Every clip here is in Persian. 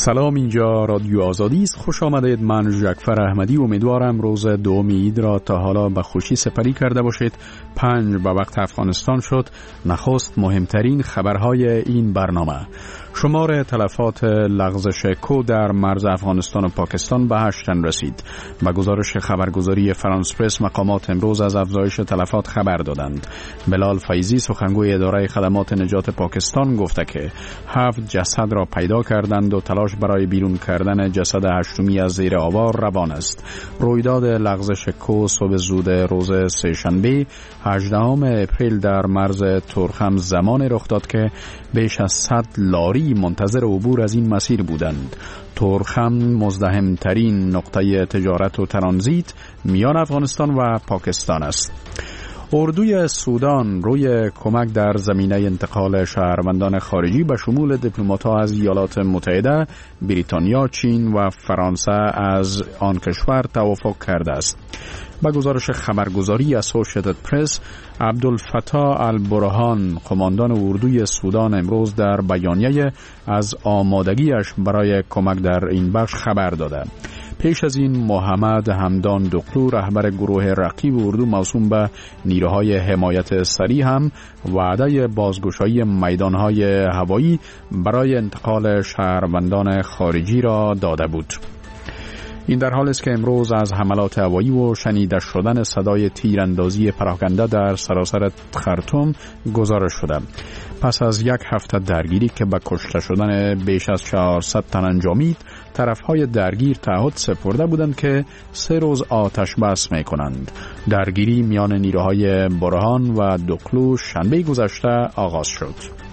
سلام، اینجا رادیو آزادی است. خوش آمدید. من جعفر احمدی امیدوارم روز دوم عید را تا حالا به خوشی سپری کرده باشید. 5 به وقت افغانستان شد. نخست مهمترین خبرهای این برنامه: شمار تلفات لغزش کو در مرز افغانستان و پاکستان به 8 تن رسید. به گزارش خبرگزاری فرانس پرس مقامات امروز از افزایش تلفات خبر دادند. بلال فیضی سخنگوی اداره خدمات نجات پاکستان گفته که 7 جسد را پیدا کردند و تلاش برای بیرون کردن جسد هشتمی از زیر آوار روان است. رویداد لغزش کو صبح زود روز سه‌شنبه 18 اپریل در مرز تورخم زمان رخ داد که بیش از 100 لاری منتظر عبور از این مسیر بودند. تورخم مزدحم‌ترین نقطه تجارت و ترانزیت میان افغانستان و پاکستان است. اردوی سودان روی کمک در زمینه انتقال شهروندان خارجی به شمول دیپلمات‌ها از ایالات متحده، بریتانیا، چین و فرانسه از آن کشور توافق کرده است. با گزارش خبرگزاری اسوسییتد پرس، عبدالفتاح البرهان قماندان اردوی سودان امروز در بیانیه از آمادگیش برای کمک در این بخش خبر داده. پیش از این محمد حمدان دقلو رهبر گروه رقیب اردو موسوم به نیروهای حمایت سریع هم وعده بازگشایی میدانهای هوایی برای انتقال شهروندان خارجی را داده بود. این در حالی است که امروز از حملات هوایی و شنیده شدن صدای تیراندازی پراکنده در سراسر خرطوم گزارش شده. پس از یک هفته درگیری که به کشته شدن بیش از 400 تن انجامید، طرفهای درگیر تعهد سپرده بودند که 3 روز آتش بس می‌کنند. درگیری میان نیروهای برهان و دقلو شنبه گذشته آغاز شد.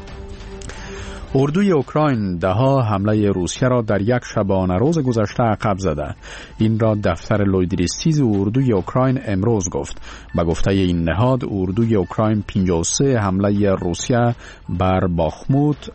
اردوی اوکراین ده‌ها حمله روسیه را در یک شبانه روز گذشته عقب زده. این را دفتر لویدریستیز اردوی اوکراین امروز گفت. به گفته این نهاد، اردوی اوکراین 53 حمله روسیه بر باخموت،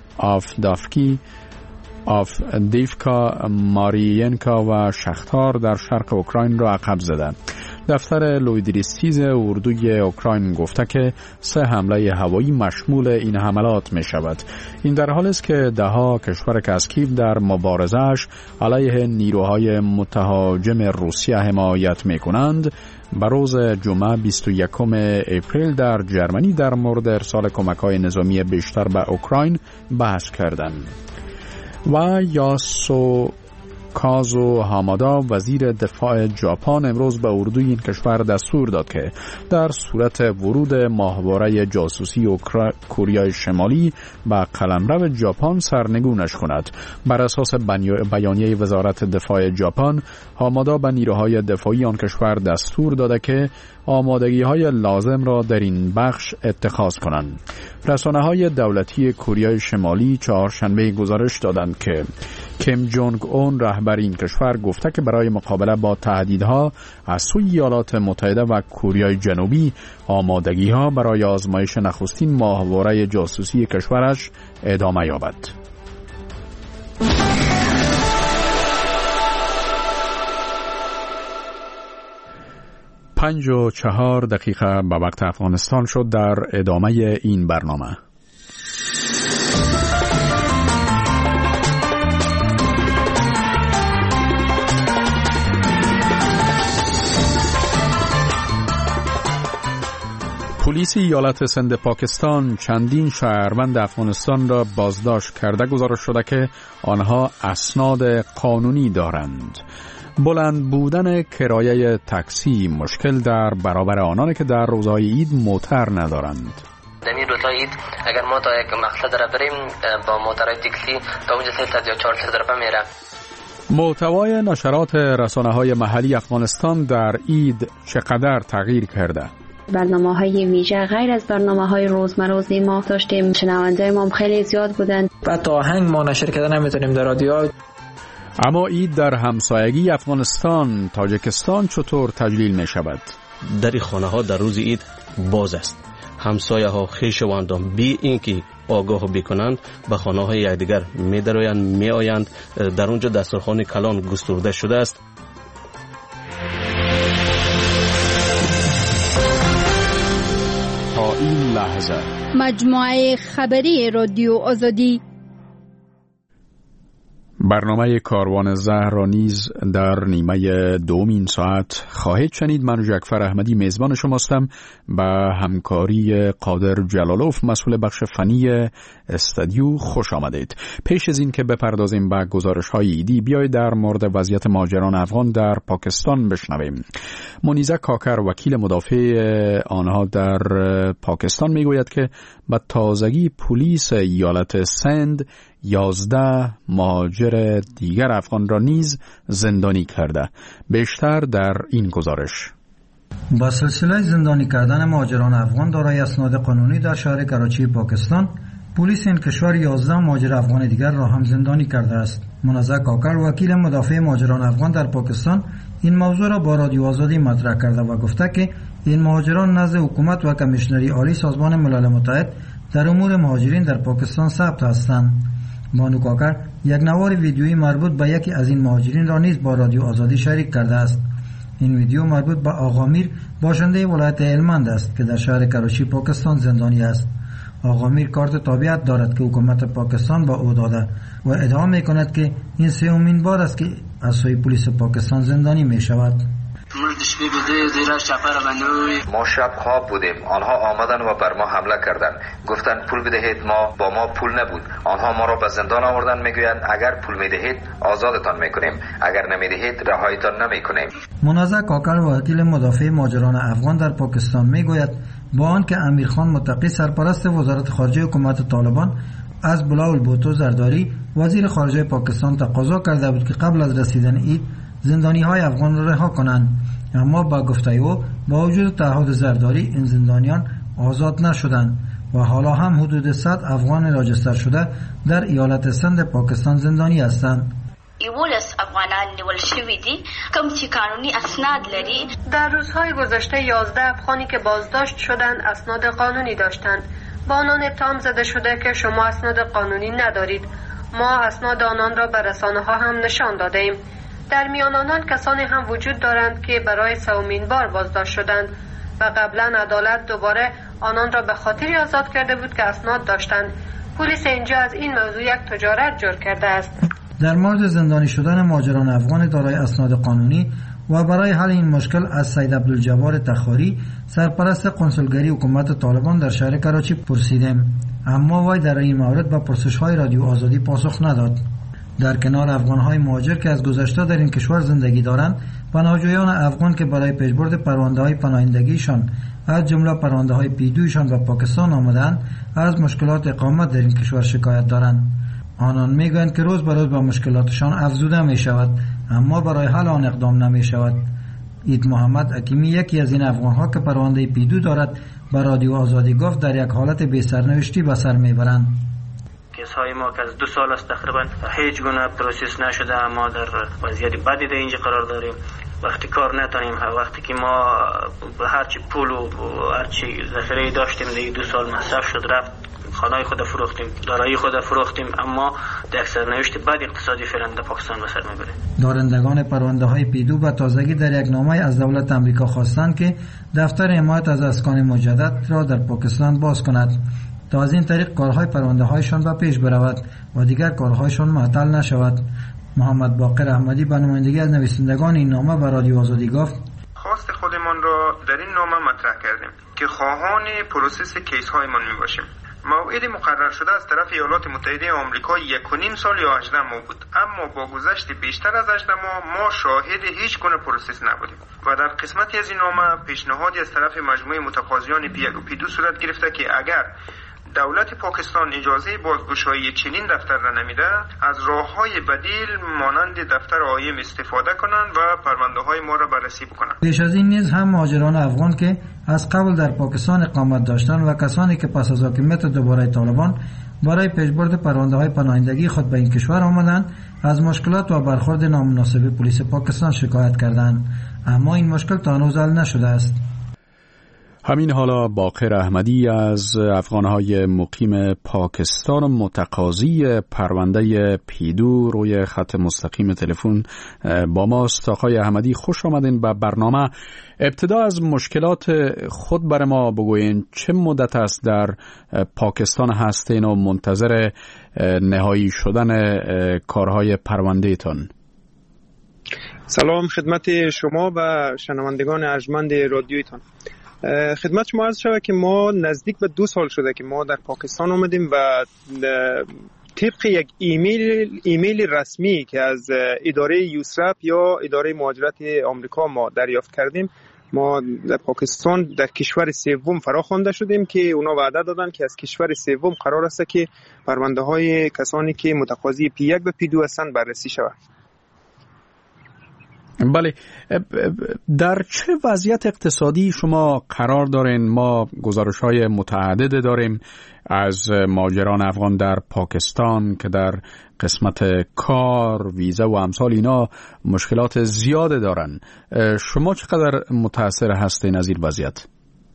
آفدیفکا، مارینکا و شختار در شرق اوکراین را عقب زده. دفتر لویدریستیز اردوی اوکراین گفته که 3 حمله هوایی مشمول این حملات می شود. این در حالی است که ده‌ها کشور که از کیف در مبارزه‌اش علیه نیروهای متهاجم روسیه حمایت می کنند، به روز جمعه 21 اپریل در جرمنی در مورد ارسال کمک‌های نظامی بیشتر به اوکراین بحث کردند. و یاسوکازو هامادا وزیر دفاع ژاپن امروز به اردوی این کشور دستور داد که در صورت ورود ماهواره جاسوسی کره شمالی به قلمرو ژاپن سرنگونش کند. بر اساس بیانیه وزارت دفاع ژاپن، هامادا به نیروهای دفاعی آن کشور دستور داده که آمادگی‌های لازم را در این بخش اتخاذ کنند. رسانه‌های دولتی کره شمالی چهارشنبه گزارش دادند که کیم جونگ اون رهبر این کشور گفته که برای مقابله با تهدیدها از سوی ایالات متحده و کره جنوبی آمادگی‌ها برای آزمایش نخستین ماهواره جاسوسی کشورش ادامه یابد. 5:04 به وقت افغانستان شد. در ادامه این برنامه: پلیس ایالت سند پاکستان چندین شهروند افغانستان را بازداشت کرده گزارش شده که آنها اسناد قانونی دارند. بلند بودن کرایه تاکسی مشکل در برابر آنانی که در روزهای عید موتر ندارند. در این روزهای عید اگر ما تا یک مقصد را بریم با موترهای تاکسی تا اونجا 300 یا 400 روپیه میره. محتوای نشرات رسانه‌های محلی افغانستان در عید چقدر تغییر کرده؟ برنامه‌های ویژه غیر از برنامه‌های روزمره ما داشتیم. شنونده ما خیلی زیاد بودند. حتی آهنگ ما نشر کردن نمیتونیم در رادیو. اما عید در همسایگی افغانستان تاجیکستان چطور تجلیل می شود؟ در خانه ها در روز عید باز است. همسایه ها خویشاوندان بی اینکه آگاه بکنند به خانه های یکدیگر می درآیند، می آیند. در اونجا دسترخوان کلان گسترده شده است. تا این لحظه مجموعه خبری رادیو آزادی. برنامه کاروان زهر را نیز در نیمه دوم این ساعت خواهید شنید. من جعفر احمدی میزبان شماستم. با همکاری قادر جلالوف مسئول بخش فنی استودیو خوش آمدید. پیش از این که بپردازیم به گزارش‌های ایدی، بیایید در مورد وضعیت مهاجران افغان در پاکستان بشنویم. منیزه کاکر وکیل مدافع آنها در پاکستان میگوید که به تازگی پلیس ایالت سند 11 مهاجر دیگر افغان را نیز زندانی کرده. بیشتر در این گزارش. با سلسله زندانی کردن مهاجران افغان دارای اسناد قانونی در شهر کراچی پاکستان، پلیس این کشور 11 مهاجر افغان دیگر را هم زندانی کرده است. منیزه کاکر وکیل مدافع مهاجران افغان در پاکستان این موضوع را با رادیو آزادی مطرح کرده و گفته که این مهاجران نزد حکومت و کمیشنری عالی سازمان ملل متحد در امور مهاجرین در پاکستان ثبت هستند. بانو کاکر یک نوار ویدیویی مربوط به یکی از این مهاجرین را نیز با رادیو آزادی شریک کرده است. این ویدیو مربوط به آقا میر باشنده ولایت هلمند است که در شهر کراچی پاکستان زندانی است. آقا میر کارت تابعیت دارد که حکومت پاکستان با او داده و ادعا می‌کند که این سومین بار است که از سوی پلیس پاکستان زندانی می‌شود. ما شب خواب بودیم، آنها آمدن و بر ما حمله کردند. گفتند پول بدهید، ما با ما پول نبود. آنها ما را به زندان آوردن، میگویند اگر پول میدهید آزادتان میکنیم، اگر نمیدهید رهایتان نمیکنیم. منیزه کاکر وکیل مدافع مهاجران افغان در پاکستان میگوید با آنکه امیرخان متقی سرپرست وزارت خارجه حکومت طالبان از بلاول بوتو زرداری وزیر خارجه پاکستان تقاضا کرده بود که قبل از رسیدن عید زندانی‌های افغان را رها کنند، اما با گفته او با وجود تعهد زرداری این زندانیان آزاد نشدند و حالا هم حدود 100 افغان راجستر شده در ایالت سند پاکستان زندانی هستند. ایولس افغانان نیول شوی دی کم چې قانونی اسناد لري. در روزهای گذشته 11 افغانی که بازداشت شدند اسناد قانونی داشتند. با آنان اتهام زده شده که شما اسناد قانونی ندارید. ما اسناد آنان را به رسانه‌ها هم نشان داده ایم. در میان آنان کسانی هم وجود دارند که برای سومین بار بازداشت شدند و قبلا عدالت دوباره آنان را به خاطری آزاد کرده بود که اسناد داشتند. پلیس اینجا از این موضوع یک تجارت جور کرده است. در مورد زندانی شدن مهاجران افغان دارای اسناد قانونی و برای حل این مشکل از سید عبدالجبار تخاری سرپرست کنسولگری حکومت طالبان در شهر کراچی پرسیدیم، اما وی در این مورد به پرسش‌های رادیو آزادی پاسخ نداد. در کنار افغان‌های مهاجر که از گذشته در این کشور زندگی دارند، پناهجویان افغان که برای پیشبرد پرونده‌های پناهندگیشان از جمله پرونده‌های پیدویشان به پاکستان آمدند، از مشکلات اقامت در این کشور شکایت دارند. آنان میگویند که روز به روز با مشکلاتشان افزوده می شود، اما برای حل آن اقدام نمی شود. اید محمد حکیمی یکی از این افغان‌ها که پرونده پیدو دارد به رادیو آزادی گفت در یک حالت بی سرنوشتی به سر میبرند. کیس‌های ما که از 2 سال است تقریبا هیچ گونه پروسس نشده، اما در وضعیت بدی در اینجا قرار داریم. وقتی کار نتونیم، وقتی که ما هرچی پول و هرچی ذخیره داشتیم در 2 سال مصرف شد، رفت خانه خود فروختیم، دارایی خود فروختیم، اما در سرنوشت بد اقتصادی فعلا در پاکستان به سر میبره. دارندگان پرونده های پیدو به تازگی در یک نامه از دولت امریکا خواستند که دفتر حمایت از اسکان مجدد را در پاکستان باز کند تا از این طریق کارهای پرونده هایشان به پیش برود و دیگر کارهایشان معطل نشود. محمد باقر احمدی به نمایندگی از نویسندگان این نامه به رادیو آزادی گفت: خواست خودمان را در این نامه مطرح کردیم که خواهان پروسس کیس هایمان می باشیم. موعد مقرر شده از طرف ایالات متحده آمریکا 1.5 سال یا 18 ماه بود، اما با گذشت بیشتر از 18 ماه ما شاهد هیچ گونه پروسس نبودیم و در قسمتی از این نامه پیشنهادی از طرف مجموعه متقاضیان پی2 صورت گرفته که اگر دولت پاکستان اجازه بازگشایی چنین دفتر را نمیده، از راه‌های بدیل مانند دفتر آیم استفاده کنند و پرونده‌های ما را بررسی بکنند. پیش از این نیز هم مهاجران افغان که از قبل در پاکستان اقامت داشتند و کسانی که پس از حاکمیت دوباره طالبان برای پیشبرد پرونده‌های پناهندگی خود به این کشور آمدند، از مشکلات و برخورد نامناسب پلیس پاکستان شکایت کردند، اما این مشکل تا هنوز حل نشده است. همین حالا باقر احمدی از افغانهای مقیم پاکستان متقاضی پرونده پیدو روی خط مستقیم تلفن با ماست. آقای احمدی خوش آمدین به برنامه. ابتدا از مشکلات خود بر ما بگوین. چه مدت است در پاکستان هستین و منتظر نهایی شدن کارهای پرونده تان؟ سلام خدمت شما و شنوندگان ارجمند رادیویتان. خدمت شما عرض شود که ما نزدیک به 2 سال شده که ما در پاکستان آمدیم و طبق یک ایمیل رسمی که از اداره یوسرپ یا اداره مهاجرت آمریکا ما دریافت کردیم، ما در پاکستان در کشور سوم فرا خوانده شدیم که اونا وعده دادن که از کشور سوم قرار است که پرونده های کسانی که متقاضی P1 و P2 هستند بررسی شود. بله، در چه وضعیت اقتصادی شما قرار دارین؟ ما گزارش‌های متعدد داریم از مهاجران افغان در پاکستان که در قسمت کار، ویزا و امثال اینا مشکلات زیاده دارن. شما چقدر متأثر هستین از این وضعیت؟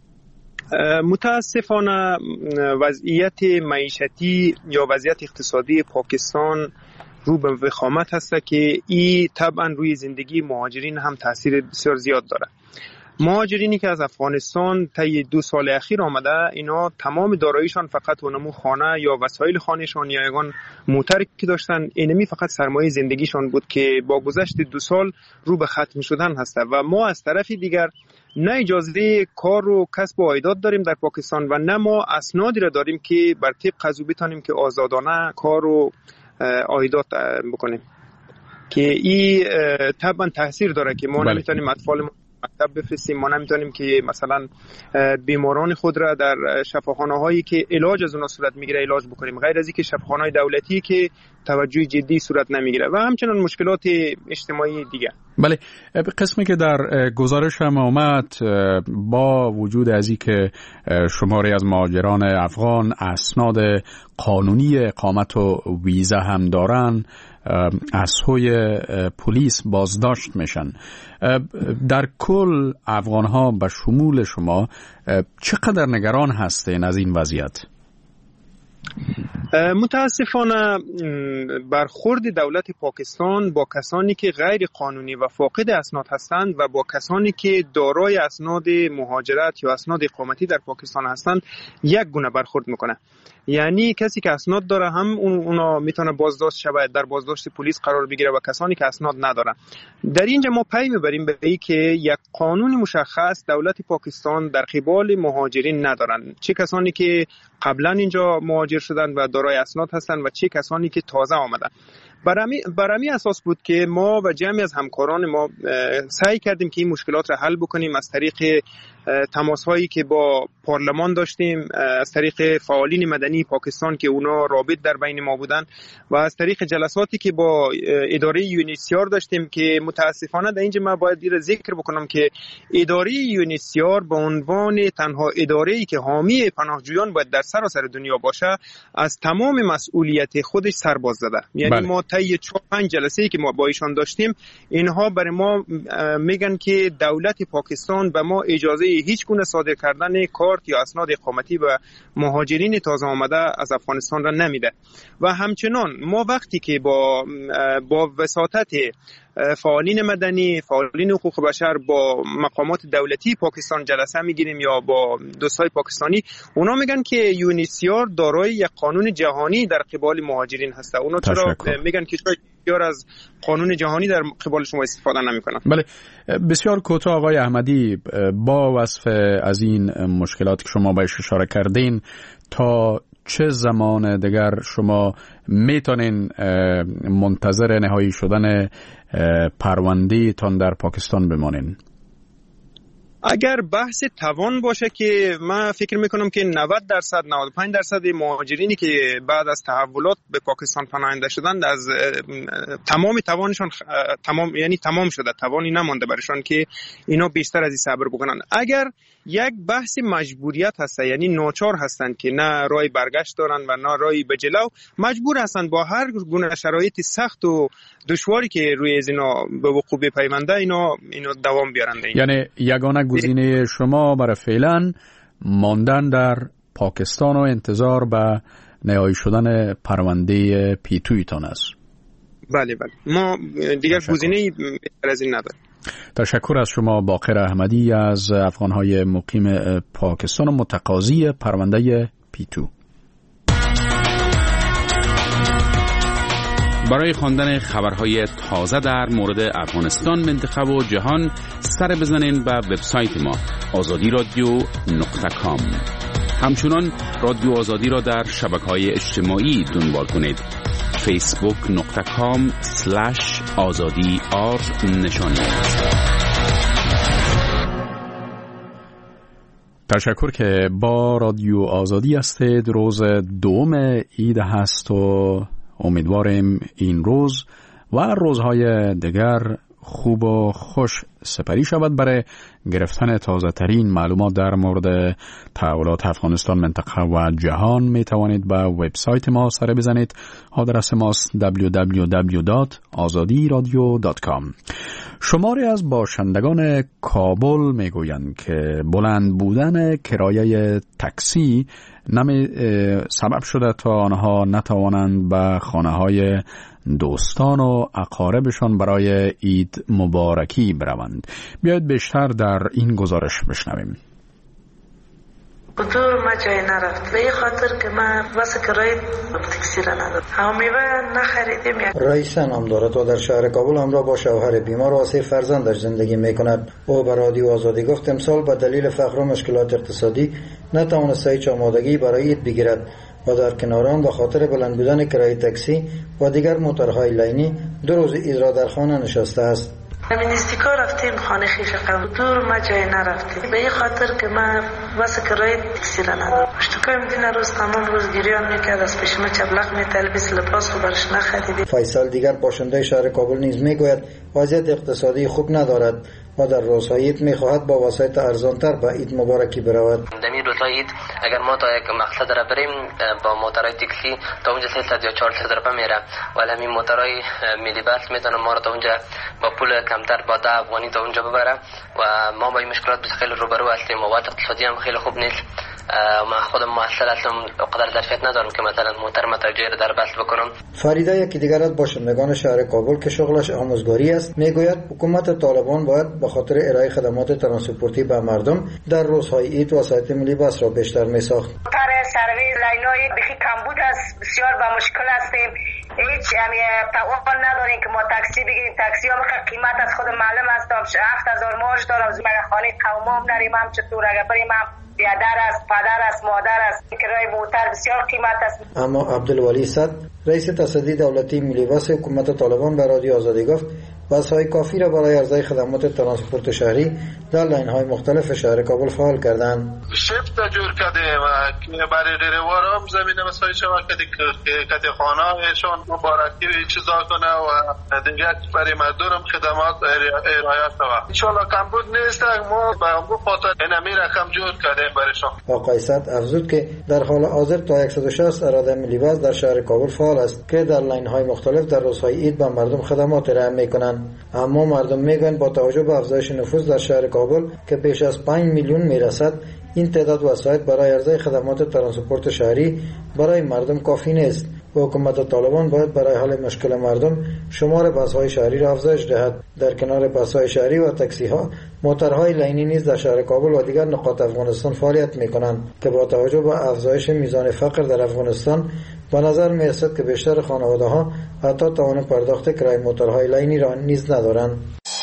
متاسفانه وضعیت معیشتی یا وضعیت اقتصادی پاکستان رو به وخامت هست که این طبعا روی زندگی مهاجرین هم تاثیر بسیار زیاد داره. مهاجرینی که از افغانستان طی 2 سال اخیر آمده، اینا تمام داراییشان فقط ونمو خانه یا وسایل خانهشان یا یگان موتری که داشتن، اینمی فقط سرمایه زندگیشان بود که با گذشت 2 سال رو به ختم شدن هسته. و ما از طرف دیگر نه اجازه کار و کسب و عایدات داریم در پاکستان و نه ما اسنادی را داریم که بر طبق از او بتانیم که آزادانه کار و عایدات بکنیم، که این طبعا تاثیر داره که ما نمیتونیم اطفال ما مکتب بفرستیم، ما نمیتونیم که مثلا بیماران خود را در شفاخانه هایی که علاج از اونها صورت میگیره علاج بکنیم، غیر از اینکه شفاخانه های دولتی که توجه جدی صورت نمیگیره و همچنان مشکلات اجتماعی دیگه. بله، قسمی که در گزارش هم آمد، با وجود از این که شماری از مهاجران افغان اسناد قانونی اقامت و ویزا هم دارن، از سوی پلیس بازداشت میشن، در کل افغان ها به شمول شما چقدر نگران هستین از این وضعیت؟ متاسفانه برخورد دولت پاکستان با کسانی که غیر قانونی و فاقد اسناد هستند و با کسانی که دارای اسناد مهاجرت یا اسناد اقامتی در پاکستان هستند یک گونه برخورد میکنه. یعنی کسی که اسناد داره هم اونا میتونه بازداشت شود، در بازداشت پلیس قرار بگیره، و کسانی که اسناد ندارن. در اینجا ما پی میبریم به این که یک قانون مشخص دولت پاکستان در قبال مهاجرین ندارن، چه کسانی که قبلا اینجا مهاجر شدن و دارای اسناد هستن و چه کسانی که تازه آمدن. برمی اساس بود که ما و جمعی از همکاران ما سعی کردیم که این مشکلات را حل بکنیم از طریق تماس هایی که با پارلمان داشتیم، از طریق فعالین مدنی پاکستان که اونا رابط در بین ما بودن، و از طریق جلساتی که با اداره یونیسیار داشتیم که متاسفانه در اینجا من باید دیر ذکر بکنم که اداره یونیسیار به عنوان تنها اداره‌ای که حامی پناهجویان باید در سراسر دنیا باشه، از تمام مسئولیت خودش سرباز زده. یعنی ما طی 4-5 جلسه‌ای که ما با ایشان داشتیم، اینها برای ما میگن که دولت پاکستان به ما اجازه هیچ گونه صادر کردن کارت یا اسناد اقامتی و مهاجرین تازه آمده از افغانستان را نمیده. و همچنان ما وقتی که با وساطت فعالین مدنی، فعالین حقوق بشر، با مقامات دولتی پاکستان جلسه میگیریم یا با دوستای پاکستانی، اونا میگن که یونیسیار دارای یک قانون جهانی در قبال مهاجرین هسته. اونا چرا میگن که چرا از قانون جهانی در قبال شما استفاده نمیکنن؟ بله، بسیار کوتاه آقای احمدی، با وصف از این مشکلاتی که شما بهش اشاره کردین، تا چه زمان دیگر شما میتونین منتظر نهایی شدن پرونده تان در پاکستان بمانین؟ اگر بحث توان باشه که من فکر میکنم که 90% 95% مهاجرینی که بعد از تحولات به پاکستان پناهنده شدند از تمام توانشان تمام شده، توانی نمانده برشان که اینا بیشتر از این صبر بکنن. اگر یک بحث مجبوریت هسته، یعنی ناچار هستند که نه راه برگشت دارن و نه راهی به جلو، مجبور هستند با هر گونه شرایط سخت و دشواری که روی اینا به وقوع بپیونده اینا دوام بیارن. یعنی یگانه گزینه شما برای فعلا ماندن در پاکستان و انتظار به نهایی شدن پرونده پیتویتان است. بله ما دیگر گزینه‌ای از این نداریم. تشکر از شما باقر احمدی از افغانهای مقیم پاکستان و متقاضی پرونده پیتو. برای خواندن خبرهای تازه در مورد افغانستان، منطقه و جهان سر بزنین به وبسایت ما azadi.radio.com. همچنان رادیو آزادی را در شبکه‌های اجتماعی دنبال کنید. facebook.com/azadi نشانی. تشکر که با رادیو آزادی هستید. روز دوم عید هست و امیدواریم این روز و روزهای دیگر خوب و خوش سپری شود. برای گرفتن تازه ترین معلومات در مورد تحولات افغانستان، منطقه و جهان می توانید به وبسایت ما سر بزنید. آدرس ماست www.azadiradio.com. شماری از باشندگان کابل می گویند که بلند بودن کرایه تاکسی سبب شده تا آنها نتوانند به خانه‌های دوستان و اقاربشان برای عید مبارکی بروند. بیایید بیشتر در این گزارش بشنویم. دور ما جای نرفت به این خاطر که من واسه کرایه تاکسی را ندارم. میوه نخریدیم. رئیس نام دارد و در شهر کابل همراه با شوهر بیمار و 3 فرزندش زندگی میکند. او به رادیو آزادی گفت امسال به دلیل فقر و مشکلات اقتصادی نتوانسته هیچ آمادگی برای عید بگیرد و در کنار آن به خاطر بلند بودن کرایه تاکسی و دیگر موتورهای لینی 2 روز عید را در خانه نشسته است. همین نزدیکا رفتیم خانه خیش قبل دور ما جای نرفتیم به این خاطر که من واسه کرایه تاکسی را ندارم. اشتکایم دین روز تمام روز گریان میکرد، از پیش ما چبلق میتلبس لباس رو برش نخریدیم. فیصل دیگر باشنده شهر کابل نیز میگوید وضعیت اقتصادی خوب ندارد و در روزهای عید میخواهد با وسایط ارزانتر به عید مبارکی برود. در این روزهای عید اگر ما تا یک مقصد را بریم با موتورهای تاکسی تا اونجا 300 یا 400 روپیه میره، ولی همین موتورهای ملی بس میتونه ما را تا اونجا با پول کمتر با 10 افغانی تا اونجا ببره و ما با این مشکلات خیلی روبرو هستیم. وضع اقتصادی هم خیلی خوب نیست. من خودم محصل هستم، قدر ظرفیت ندارم که مثلا موتر متوجه رو در بس بکنم. فریده یکی دیگر از باشندگان شهر کابل که شغلش آموزگاری است میگوید حکومت طالبان باید به خاطر ارائه خدمات ترانسپورتی به مردم در روزهای عید وسایط ملی بس را بیشتر میساخت. سرویس لینای بخی کمبود است، بسیار با مشکل هستیم. هیچ توان نداریم که ما تاکسی بگیریم. تاکسی هم قیمت از خود معلوم است، 7000 معاش دارم، مگه خانه قومم داریم، هم چطور اگه بریم هم بیادر است، پدر است، مادر است، کرایه موتر بسیار قیمت است. اما عبدالولی صد رئیس تصدی دولتی ملی بس حکومت طالبان به رادیو آزادی گفت بس‌های کافی را برای عرضه خدمات ترانسپورت شهری در لاین‌های مختلف شهر کابل فعال کردند. شفت جور کردیم که برای دریورا هم زمینه مساعد شود که خانه‌شان مبارکی چیزا کنه و دیگه برای مردم خدمات ارائه شود. ان شاء الله کمبود نیست، ما به اون خاطر اینمی رقم جور کردیم برایشان. آقای صد افزود که در حال حاضر تا 160 اراده ملی بس در شهر کابل فعال است که در لاین‌های مختلف در روزهای عید به مردم خدمات ارائه می‌کنند. اما مردم میگن با توجه به افزایش نفوس در شهر کابل که بیش از 5 میلیون میرسد، این تعداد وسایط برای عرضه خدمات ترانسپورت شهری برای مردم کافی نیست و حکومت طالبان باید برای حل مشکل مردم شمار بس‌های شهری را افزایش دهد. در کنار بس‌های شهری و تاکسی‌ها، موتورهای لینی نیز در شهر کابل و دیگر نقاط افغانستان فعالیت می‌کنند که با توجه به افزایش میزان فقر در افغانستان به نظر می‌رسد که بیشتر خانواده‌ها حتی توان پرداخت کرایه موتورهای لینی را نیز ندارند.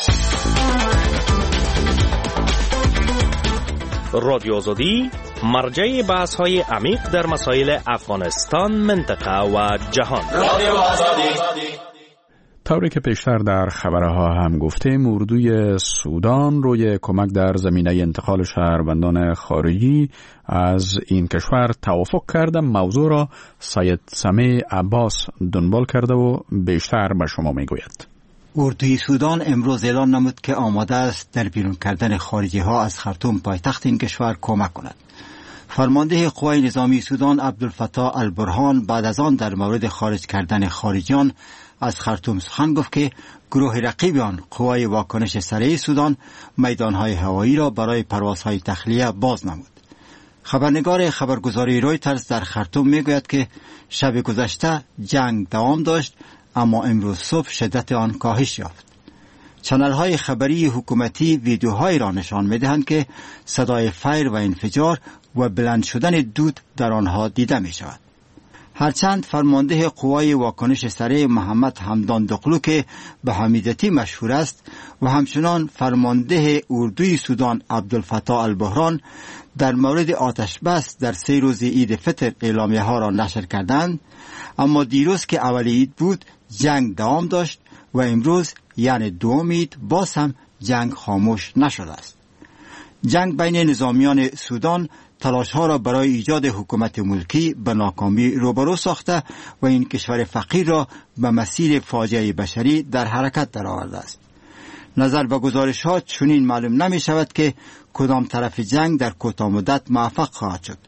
رادیو آزادی مرجع بحث‌های عمیق در مسائل افغانستان، منطقه و جهان. رادیو آزادی. طوری که پیشتر در خبرها هم گفتیم، اردوی سودان روی کمک در زمینه انتقال شهروندان خارجی از این کشور توافق کرده. موضوع را سید سمیع عباس دنبال کرده و بیشتر به شما میگوید. اردوی سودان امروز اعلام نمود که آماده است در بیرون کردن خارجی ها از خرطوم پایتخت این کشور کمک کند. فرمانده قوای نظامی سودان عبدالفتاح البرهان بعد از آن در مورد خارج کردن خارجیان از خرطوم سخن گفت که گروه رقیب آن قوای واکنش سریع سودان میدانهای هوایی را برای پروازهای تخلیه باز نمود. خبرنگار خبرگزاری رویترز در خرطوم میگوید که شب گذشته جنگ دوام داشت، اما امروز صبح شدت آن کاهش یافت. چنل‌های خبری حکومتی ویدیوهایی را نشان می‌دهند که صدای فیر و انفجار و بلند شدن دود در آنها دیده می‌شود. هرچند فرمانده قوای واکنش سریع محمد حمدان دقلو که به حمیدتی مشهور است و همچنان فرمانده اردوی سودان عبدالفتاح البحران در مورد آتش بس در 3 روز عید فطر اعلامیه ها را نشر کردند، اما دیروز که اول عید بود جنگ دوام داشت و امروز یعنی دوم عید باز هم جنگ خاموش نشده است. جنگ بین نظامیان سودان تلاش ها را برای ایجاد حکومت ملکی به ناکامی روبرو ساخته و این کشور فقیر را به مسیر فاجعه بشری در حرکت درآورده است. نظر به گزارش ها چنین معلوم نمی شود که کدام طرف جنگ در کوتاه مدت موفق خواهد شد.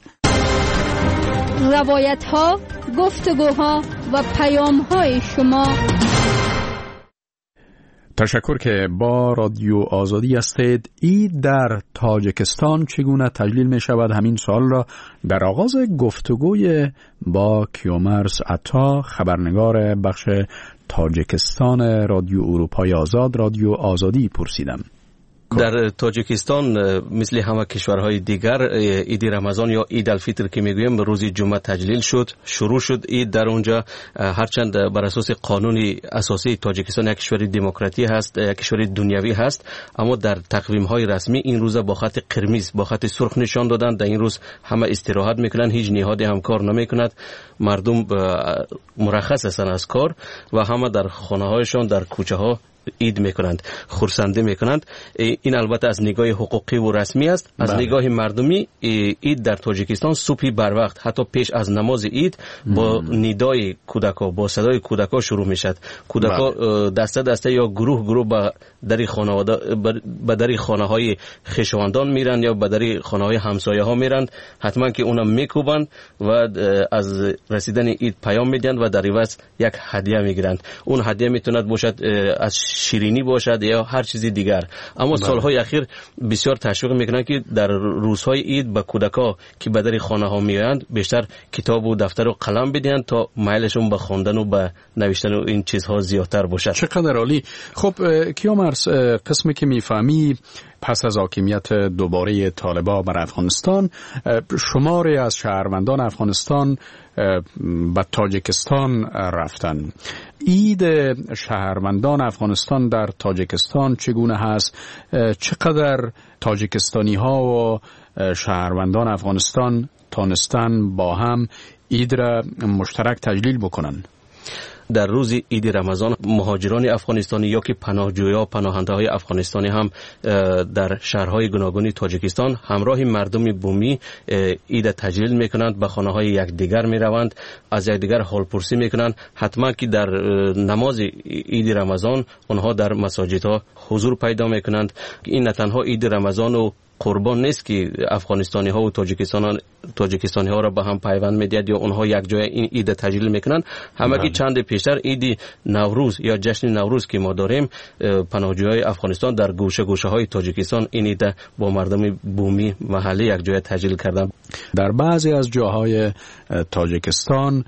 روایت ها، گفتگوها و پیام های شما. تشکر که با رادیو آزادی هستید. عید در تاجیکستان چگونه تجلیل می شود؟ همین سوال را در آغاز گفتگوی با کیومرث عطا، خبرنگار بخش تاجیکستان رادیو اروپای آزاد، رادیو آزادی پرسیدم. در تاجیکستان مثل همه کشورهای دیگر عید رمضان یا عید الفطر که میگویم روز جمعه تجلیل شد. شروع شد عید در اونجا، هرچند بر اساس قانون اساسی تاجیکستان یک کشور دموکراتی هست، یک کشور دنیوی هست، اما در تقویم های رسمی این روز با خط قرمز با خط سرخ نشان دادن. در این روز همه استراحت میکنن، هیچ نهادی هم کار نمیکند، مردم مرخص هستند از کار و همه در خانه هایشان در کوچه ها عید میکنند، خرسنده میکنند. این البته از نگاه حقوقی و رسمی است. از نگاه مردمی عید در تاجیکستان صبح بر وقت حتی پیش از نماز عید با ندای کودکا، با صدای کودکا شروع میشد. کودکا دسته دسته یا گروه گروه به در خانواده به در خانه های خویشاوندان میرن یا به در خانه های همسایه ها میرن، حتما که اونا میکوبند و از رسیدن عید پیام میدن و در عوض یک هدیه میگیرند. اون هدیه میتوند باشد از شیرینی باشد یا هر چیزی دیگر. اما سالهای اخیر بسیار تشویق میکنند که در روزهای عید به کودکا که به در خانه ها میآیند بیشتر کتاب و دفتر و قلم بدهند تا میلشون به خواندن و به نوشتن و این چیزها زیادتر باشد. چقدر عالی. خب کیومرث، قسمی که میفهمی پس از حاکمیت دوباره طالبان بر افغانستان، شماری از شهروندان افغانستان به تاجیکستان رفتن. عید شهروندان افغانستان در تاجیکستان چگونه هست؟ چقدر تاجیکستانی ها و شهروندان افغانستان تانستن با هم عید را مشترک تجلیل بکنن؟ در روز عید رمضان مهاجران افغانستانی یا که پناهجویا پناهنده های افغانستانی هم در شهرهای گوناگون تاجیکستان همراه مردم بومی عید تجلیل میکنند، به خانه های یکدیگر میروند، از یکدیگر حال پرسی میکنند. حتما که در نماز عید رمضان آنها در مساجد ها حضور پیدا میکنند. این نه تنها عید رمضان و قربان نیست که افغانستانی ها و تاجیکستانی ها را به هم پیوند میدهد یا اونها یک جای این عید تجلیل میکنند. همه که چند پیشتر عید نوروز یا جشن نوروز که ما داریم، پناهجویان افغانستان در گوشه گوشه های تاجیکستان این عید با مردم بومی محلی یک جای تجلیل کردند. در بعضی از جاهای تاجیکستان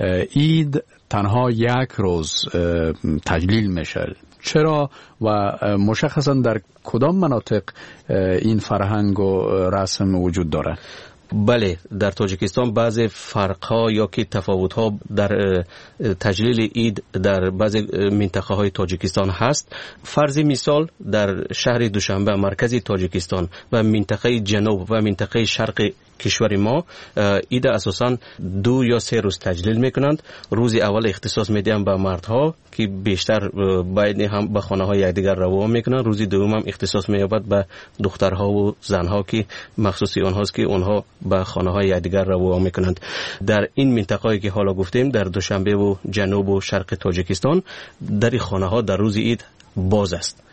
عید تنها یک روز تجلیل میشه. چرا و مشخصا در کدام مناطق این فرهنگ و رسم وجود داره؟ بله، در تاجیکستان بعضی فرق‌ها یا که تفاوت‌ها در تجلیل عید در بعضی منطقه های تاجیکستان هست. فرض مثال در شهر دوشنبه مرکز تاجیکستان و منطقه جنوب و منطقه شرق کشور ما عید اساساً 2 یا 3 روز تجلیل میکنند. روز اول اختصاص میدن به مردها که بیشتر باید هم به خانه های یکدیگر روان میکنند. روز دوم هم اختصاص مییابد به دخترها و زنها که مخصوصی آنهاست که آنها به خانه های یکدیگر روان میکنند. در این منطقه‌ای که حالا گفتیم در دوشنبه و جنوب و شرق تاجیکستان در خانه ها در روز عید باز است.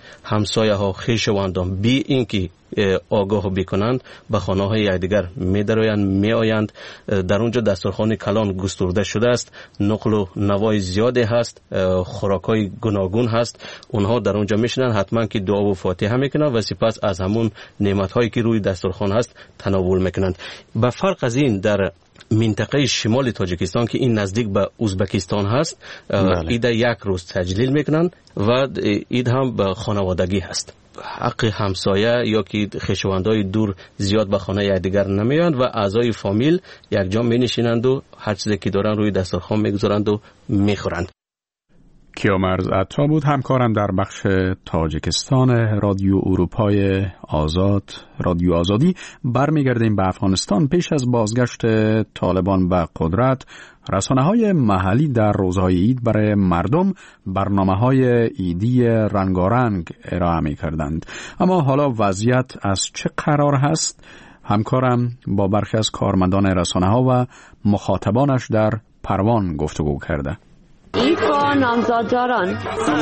همسایه ها خویشاوندان بی اینکه آگاه بکنند به خانه های یکدیگر می آیند. در اونجا دسترخوان کلان گسترده شده است، نقل و نوای زیادی هست، خوراکای گوناگون هست. اونها در اونجا میشنن، حتما که دعا و فاتحه میکنن و سپس از همون نعمت هایی که روی دسترخوان هست تناول میکنند. به فرق از این در منطقه شمال تاجیکستان که این نزدیک به ازبکستان هست، عید یک روز تجلیل میکنن و عید هم به خانوادگی هست. حق همسایه یا که خویشاوندای دور زیاد به خانه یکدیگر نمیاند و اعضای فامیل یکجا مینشینند و هر چیزی که دارن روی دسترخوان میگذارند و میخورند. کیامرز عطا بود، همکارم در بخش تاجیکستان رادیو اروپای آزاد، رادیو آزادی. برمیگردیم به افغانستان. پیش از بازگشت طالبان به قدرت، رسانه‌های محلی در روزهای عید برای مردم برنامه‌های عیدی رنگارنگ ارائه می‌کردند. اما حالا وضعیت از چه قرار هست؟ همکارم با برخی از کارمندان رسانه‌ها و مخاطبانش در پروان گفتگو کرده. عید با نامزادداران.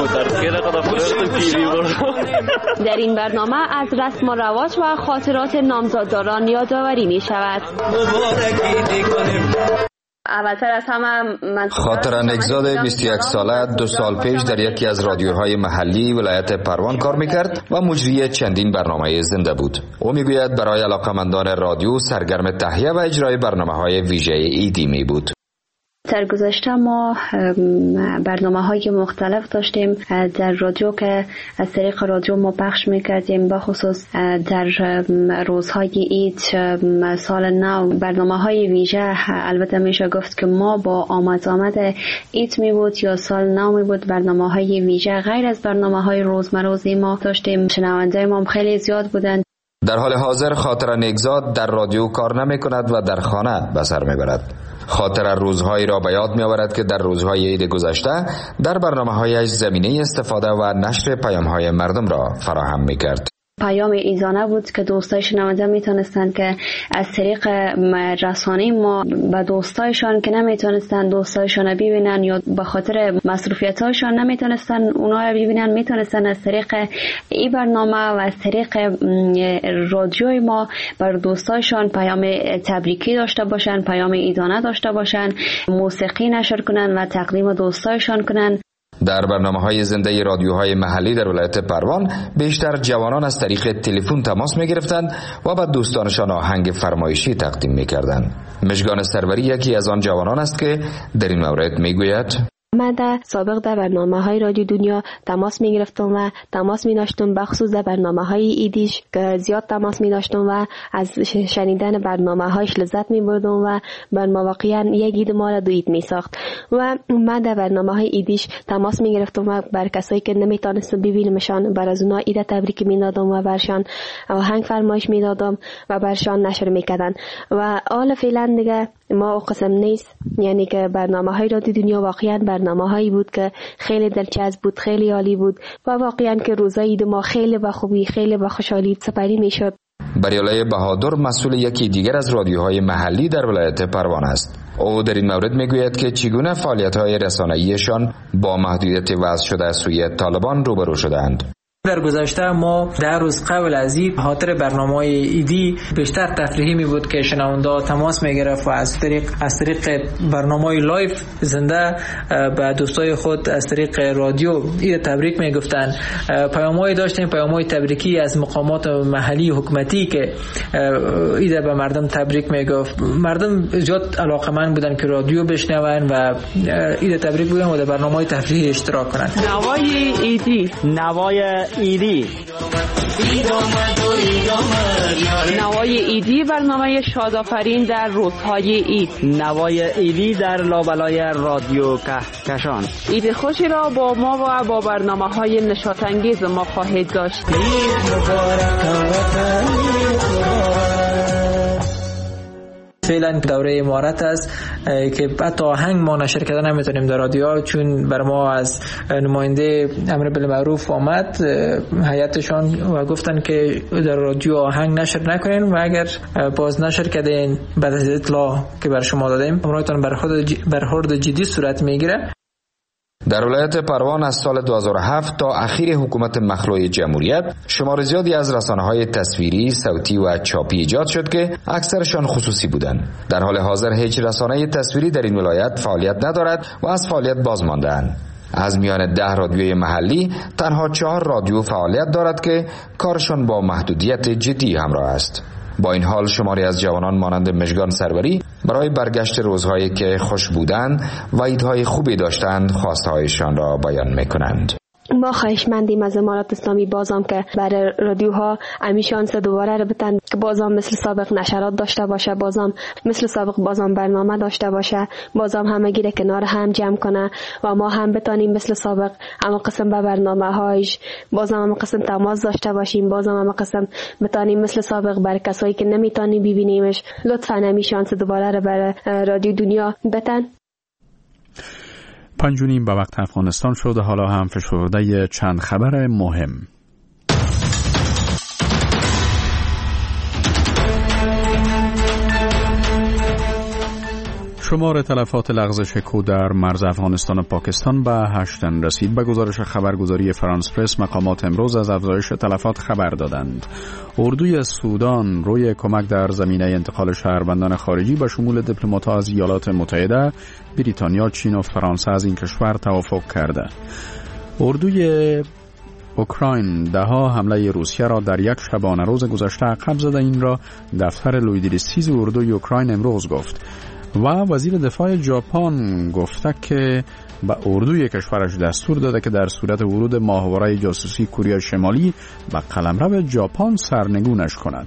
در این برنامه از رسم و رواج و خاطرات نامزادداران یادآوری می شود. اولتر از همه خاطره نگزاد 21 ساله 2 سال پیش در یکی از رادیوهای محلی ولایت پروان کار میکرد و مجری چندین برنامه زنده بود. او میگوید برای علاقمندان رادیو سرگرم تهیه و اجرای برنامه‌های ویژه عیدی می بود. در گذشته ما برنامه‌های مختلف داشتیم در رادیو که از طریق رادیو ما پخش می‌کردیم، به خصوص در روزهای عید، سال نو. برنامه‌های ویژه البته میشه گفت که ما با آمد عید می بود یا سال نو می بود. برنامه‌های ویژه غیر از برنامه‌های روزمروزی ما داشتیم. شنونده ما خیلی زیاد بودند. در حال حاضر خاطره نگزاد در رادیو کار نمی کند و در خانه به سر می برد. خاطره روزهایی را به یاد می آورد که در روزهای عید گذشته در برنامه‌هایش زمینه استفاده و نشر پیام‌های مردم را فراهم می کرد. پیام ایزانه بود که دوستای شنونده میتونستن که از طریق رسانه ما به دوستایشان که نمیتونستن دوستایشان ببینن یا به خاطر مصروفیت‌هاشون نمیتونستن اونها رو ببینن، میتونستن از طریق این برنامه و از طریق رادیوی ما بر دوستایشان پیام تبریکی داشته باشن، پیام ایزانه داشته باشن، موسیقی نشر کنن و تقدیم دوستایشان کنن. در برنامه‌های زنده رادیوهای محلی در ولایت پروان بیشتر جوانان از طریق تلفن تماس می‌گرفتند و به دوستانشان آهنگ فرمایشی تقدیم می‌کردند. مژگان سروری یکی از آن جوانان است که در این مورد می‌گوید: من در سابق در برنامه‌های رادیو دنیا تماس می‌گرفتم و تماس می‌داشتم، بخصوص در برنامه‌های ایدیش که زیاد تماس می‌داشتم و از شنیدن برنامه‌هاش لذت می‌بردم و برنامه واقعاً یک عید ما را دو عید می‌ساخت. و من در برنامه‌های ایدیش تماس می‌گرفتم و بر کسایی که نمی‌تونستم ببینمشان بر از اونها عید تبریک می‌دادم و برشان آهنگ فرمایش می‌دادم و برشان نشر می‌کردن. و حالا فعلا دیگه ما قسم نیست، یعنی که برنامه‌های رادیو دنیا واقعاً برنامه‌هایی بود که خیلی دلچسب بود، خیلی عالی بود و واقعاً که روزای عید ما خیلی با خوبی، خیلی با خوشحالی سپری می‌شد. بریالای بهادر مسئول یکی دیگر از رادیوهای محلی در ولایت پروان است. او در این مورد میگوید که چگونه فعالیت‌های رسانه‌ایشان با محدودیت وضع شده از سوی طالبان روبرو شدند. در گذشته ما 10 روز قبل از عید خاطر برنامه‌های عیدی بیشتر تفریحی می بود که شنونده تماس می گرفت و از طریق برنامه‌های لایو زنده به دوستای خود از طریق رادیو عید تبریک می گفتن. پیام‌هایی داشتیم، پیام‌های تبریکی از مقامات محلی حکومتی که عید به مردم تبریک می گفت. مردم زیاد علاقه‌مند بودن که رادیو بشنون و عید تبریک بگن و در برنامه‌های تفریحی اشتراک کنند. نوای عیدی، نوای عیدی، نوای عیدی، برنامه شادآفرین در روزهای عید، نوای عیدی در لابلای رادیو کهکشان. عید خوشی را با ما و با برنامه‌های نشاط‌انگیز ما خواهید داشت. فعلا دوره امارت است که حتی آهنگ ما نشر کردن نمیتونیم در رادیو، چون بر ما از نماینده امر بالمعروف آمد هیئتشان و گفتن که در رادیو آهنگ نشر نکنین و اگر باز نشر کردین بعد از اطلاع که بر شما دادیم امرایتان برخورد جدی صورت میگیره. در ولایت پروان از سال 2007 تا اخیر حکومت مخلوع جمهوریت شمار زیادی از رسانه‌های تصویری، صوتی و چاپی ایجاد شد که اکثرشان خصوصی بودند. در حال حاضر هیچ رسانه تصویری در این ولایت فعالیت ندارد و از فعالیت باز مانده‌اند. از میان 10 رادیوی محلی تنها 4 رادیو فعالیت دارد که کارشان با محدودیت جدی همراه است. با این حال شماری از جوانان مانند مژگان سروری برای برگشت روزهایی که خوش بودند و عیدهای خوبی داشتند خواستهایشان را بیان می‌کنند. ما خواهشمندیم از امارات اسلامی بازم که برای رادیوها امی شانس دوباره رو بتن که بازم مثل سابق نشرات داشته باشه، بازم مثل سابق بازم برنامه داشته باشه، بازم همگی رو کنار هم جمع کنه و ما هم بتانیم مثل سابق اما قسم به برنامه هایش بازم هم قسم تماس داشته باشیم، بازم هم قسم بتانیم مثل سابق برای کسایی که نمیتونیم ببینیمش. لطفاً امی شانس دوباره رو برای رادیو دنیا بتن. 5:30 به وقت افغانستان شد. حالا هم فشرده چند خبر مهم. شمار تلفات لغزش کود در مرز افغانستان و پاکستان به 8 رسید. به گزارش خبرگزاری فرانس پرس مقامات امروز از افزایش تلفات خبر دادند. اردوی سودان روی کمک در زمینه انتقال شهروندان خارجی به شمول دیپلمات‌ها از ایالات متحده، بریتانیا، چین و فرانسه از این کشور توافق کرده. اردوی اوکراین ده‌ها حمله روسیه را در یک شبانه روز گذشته عقب زده. این را دفتر لویدریستیز اردوی اوکراین امروز گفت. و وزیر دفاع ژاپن گفته که به اردوی کشورش دستور داده که در صورت ورود ماهواره جاسوسی کره شمالی به قلمرو ژاپن سرنگونش کند.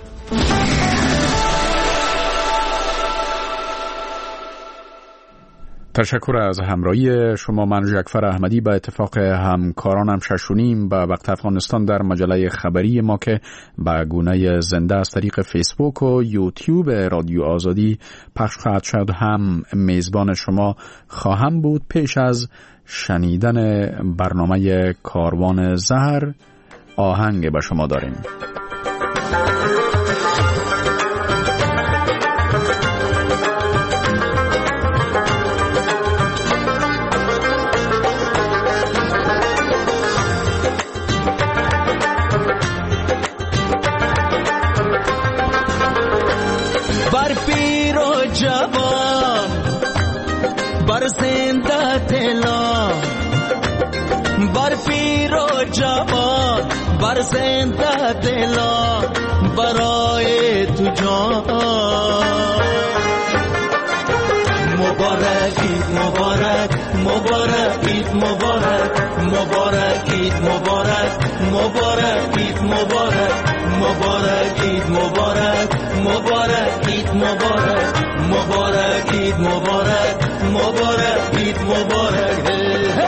تشکر از همراهی شما. من جعفر احمدی به اتفاق همکارانم 6:30 به وقت افغانستان در مجله خبری ما که به گونه زنده از طریق فیسبوک و یوتیوب رادیو آزادی پخش خواهد شد هم میزبان شما خواهم بود. پیش از شنیدن برنامه کاروان زهر آهنگ به شما داریم. بر زنده دلا بر پیر و جوان بر زنده دلا برای تو جان مبارک عید مبارک مبارک عید مبارک مبارک عید مبارک مبارک عید مبارک مبارک عید مبارک مبارک عید مبارک مبارک عید مبارک مبارک عید مبارک.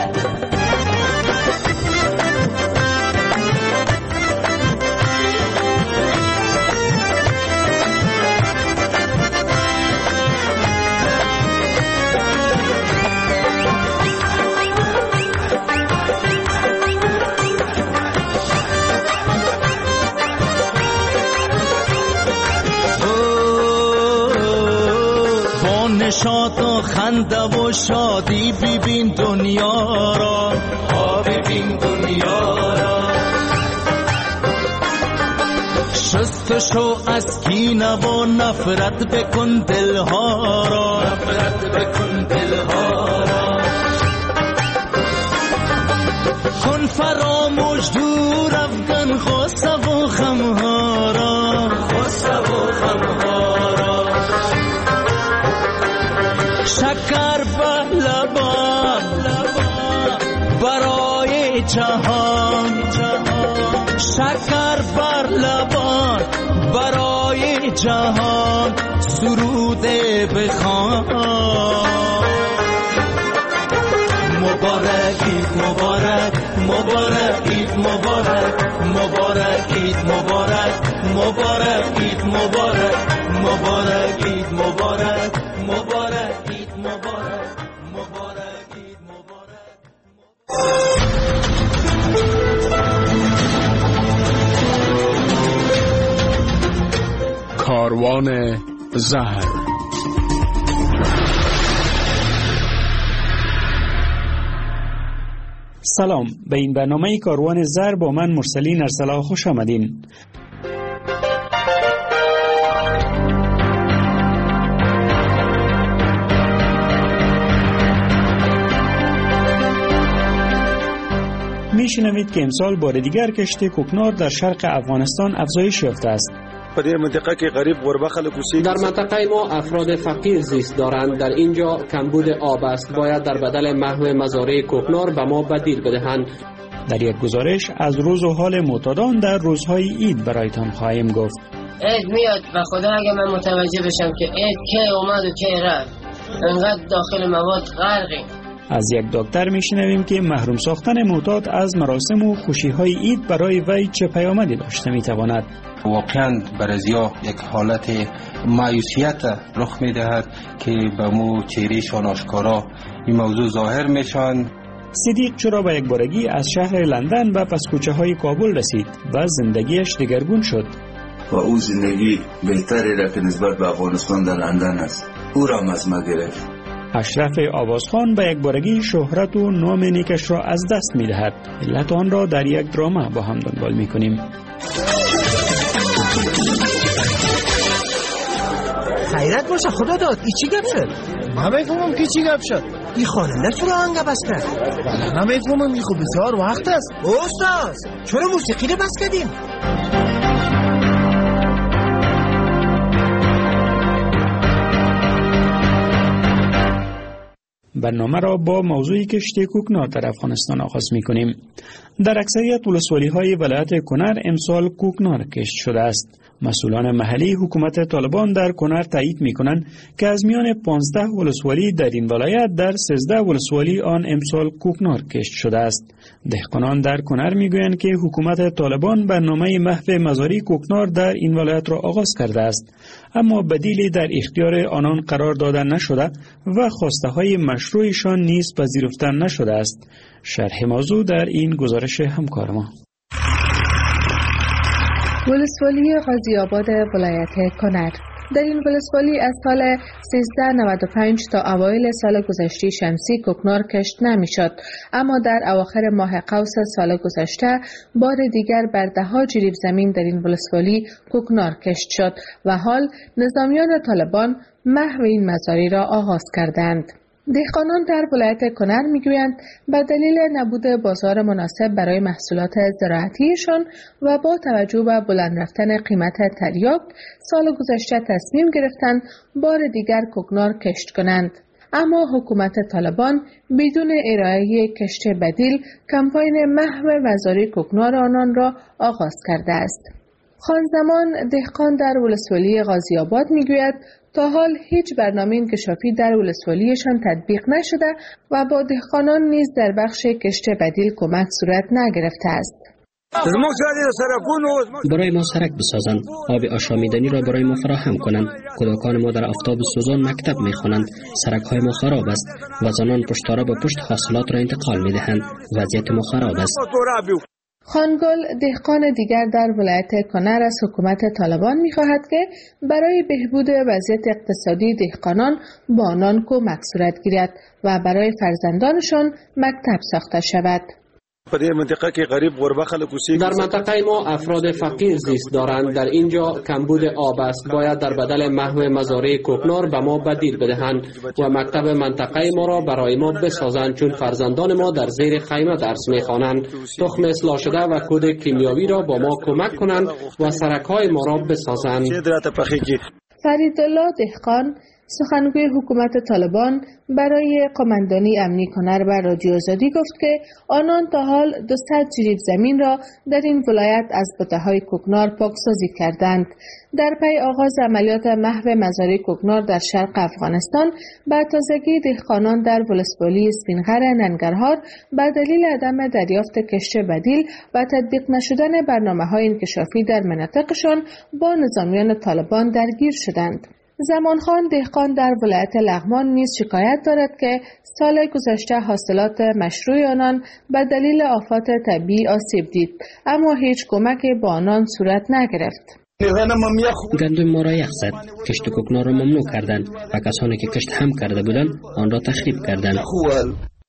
نشاط و خنده و شادی ببین دنیا را، ببین دنیا را. شستشو از کینه و نفرت بکن دلها را، نفرت بکن دلها را. کن فراموش دور افغان غصه و غمها را، غصه و غمها را. شکر به لبان برای جهان، شکر بر لبان برای جهان سرود بخوان. مبارک عید مبارک مبارک عید مبارک مبارک عید مبارک مبارک عید مبارک مبارک عید مبارک مبارک عید مبارک مبارک عید مبارک. کاروان زهر. سلام، به این برنامه کاروان زر با من مرسلین ارسلا خوش آمدین. میشنوید که امسال بار دیگر کشت کوکنار در شرق افغانستان افزایش یافته است. در منطقه که غریب غربه خلق در منطقه ما افراد فقیر زیست دارند. در اینجا کمبود آب است. باید در بدل محو مزارع کوکنار به ما بدیل بدهند. در یک گزارش از روز و حال معتادان در روزهای عید برایتان خواهیم گفت. عید میاد و خدا اگه من متوجه بشم که عید کی اومد و کی رفت، انقدر داخل مواد غرقیم. از یک دکتر میشنویم که محروم ساختن معتاد از مراسم و خوشی‌های عید برای وی چه پیامدی داشته میتواند. واقعا برازیا یک حالت مایوسیت رخ میدهد که به مو چهرهشان آشکارا این موضوع ظاهر میشن. صدیق چرا به یک بارگی از شهر لندن و پس کوچه های کابل رسید و زندگیش دگرگون شد. و او زندگی بهتری را که نسبت به افغانستان در لندن است او را از ما گرفت. اشرف آوازخان به یک بارگی شهرت و نام نیکش را از دست می دهد. علت آن را در یک دراما با هم دنبال می کنیم. خیرت باشه خدا داد. ای چی گپ شد؟ نمیفهمم که چی گپ شد. ای خواننده چرا آهنگ بس کرد؟ نمیفهمم. ای خوب بسیار وقت است. استاد چرا موسیقی رو بس کردیم؟ برنامه را با موضوع کشت کوکنار در افغانستان آغاز می کنیم. در اکثریت ولسوالی‌های ولایت کنر امسال کوکنار کشت شده است. مسئولان محلی حکومت طالبان در کنر تایید می کنند که از میان 15 ولسوالی در این ولایت در 13 ولسوالی آن امسال کوکنار کشت شده است. دهقانان در کنر می گویند که حکومت طالبان برنامه محو مزارع کوکنار در این ولایت را آغاز کرده است، اما بدیلی در اختیار آنان قرار داده نشده و خواسته های مشروعشان نیز پذیرفته نشده است. شرح موضوع در این گزارش همکار ما. ولسوالی غازی آباد ولایت کنر. در این ولسوالی از سال 1395 تا اوایل سال گذشته شمسی کوکنار کشت نمیشد، اما در اواخر ماه قوس سال گذشته بار دیگر بر ده‌ها جریب زمین در این ولسوالی کوکنار کشت شد و حال نظامیان طالبان محو این مزارع را آغاز کردند. دهقانان در ولایت کنر میگویند به دلیل نبود بازار مناسب برای محصولات زراعتیشان و با توجه به بلند رفتن قیمت تریاک سال گذشته تصمیم گرفتند بار دیگر کوکنار کشت کنند. اما حکومت طالبان بدون ارائه کشت بدیل کمپاین محو مزارع کوکنار آنان را آغاز کرده است. خانزمان دهقان در ولسوالی غازی آباد میگوید تا حال هیچ برنامه انکشافی در ولسوالیشان تطبیق نشده و با دهقانان نیز در بخش کشت بدیل کمک صورت نگرفته است. برای ما سرک بسازند، آب آشامیدنی را برای ما فراهم کنند. کودکان ما در آفتاب سوزان مکتب میخوانند. سرک های ما خراب است و زنان پشتاره به پشت حاصلات را انتقال میدهند. وضعیت ما خراب است. خانگل دهقان دیگر در ولایت کنر از حکومت طالبان می‌خواهد که برای بهبود وضعیت اقتصادی دهقانان با آنان کمک صورت گیرد و برای فرزندانشان مکتب ساخته شود. در منطقه که غریب غربه خلق در منطقه ما افراد فقیر زیست دارند. در اینجا کمبود آب است. باید در بدل محو مزارع کوکنار به ما بدیل بدهند و مکتب منطقه ما را برای ما بسازند، چون فرزندان ما در زیر خیمه درس می‌خوانند. تخم اصلاح شده و کود کیمیاوی را با ما کمک کنند و سرک‌های ما را بسازند. فریدالله دهقان سخنگوی حکومت طالبان برای قماندانی امنی کنر و رادیو آزادی گفت که آنان تا حال 200 جریب زمین را در این ولایت از بوته‌های کوکنار پاکسازی کردند. در پی آغاز عملیات محو مزارع کوکنار در شرق افغانستان به تازگی دهقانان در ولسوالی سپینغر ننگرهار به دلیل عدم دریافت کشت بدیل و تطبیق نشدن برنامه‌های انکشافی در مناطقشان با نظامیان طالبان درگیر شدند. زمانخان دهقان در ولایت لغمان نیز شکایت دارد که سال گذشته حاصلات مشروع آنان به دلیل آفات طبیعی آسیب دید، اما هیچ کمکی با آنان صورت نگرفت. گندم ما را یخ زد. کشت کوکنار را ممنوع کردند و کسانی که کشت هم کرده بودند آن را تخریب کردند.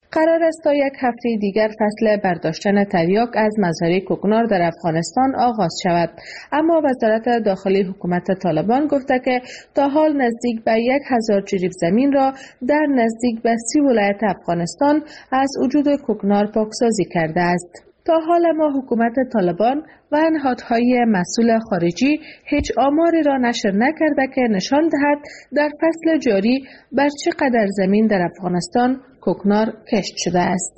قرار است تا یک هفته دیگر فصل برداشتن تریاک از مزارع کوکنار در افغانستان آغاز شود، اما وزارت داخلی حکومت طالبان گفته که تا حال نزدیک به 1000 جریب زمین را در نزدیک به 30 ولایت افغانستان از وجود کوکنار پاکسازی کرده است. تا حال ما حکومت طالبان و نهادهای مسئول خارجی هیچ آماری را نشر نکرده که نشان دهد در فصل جاری بر چقدر زمین در افغانستان کوکنار کشت شده است.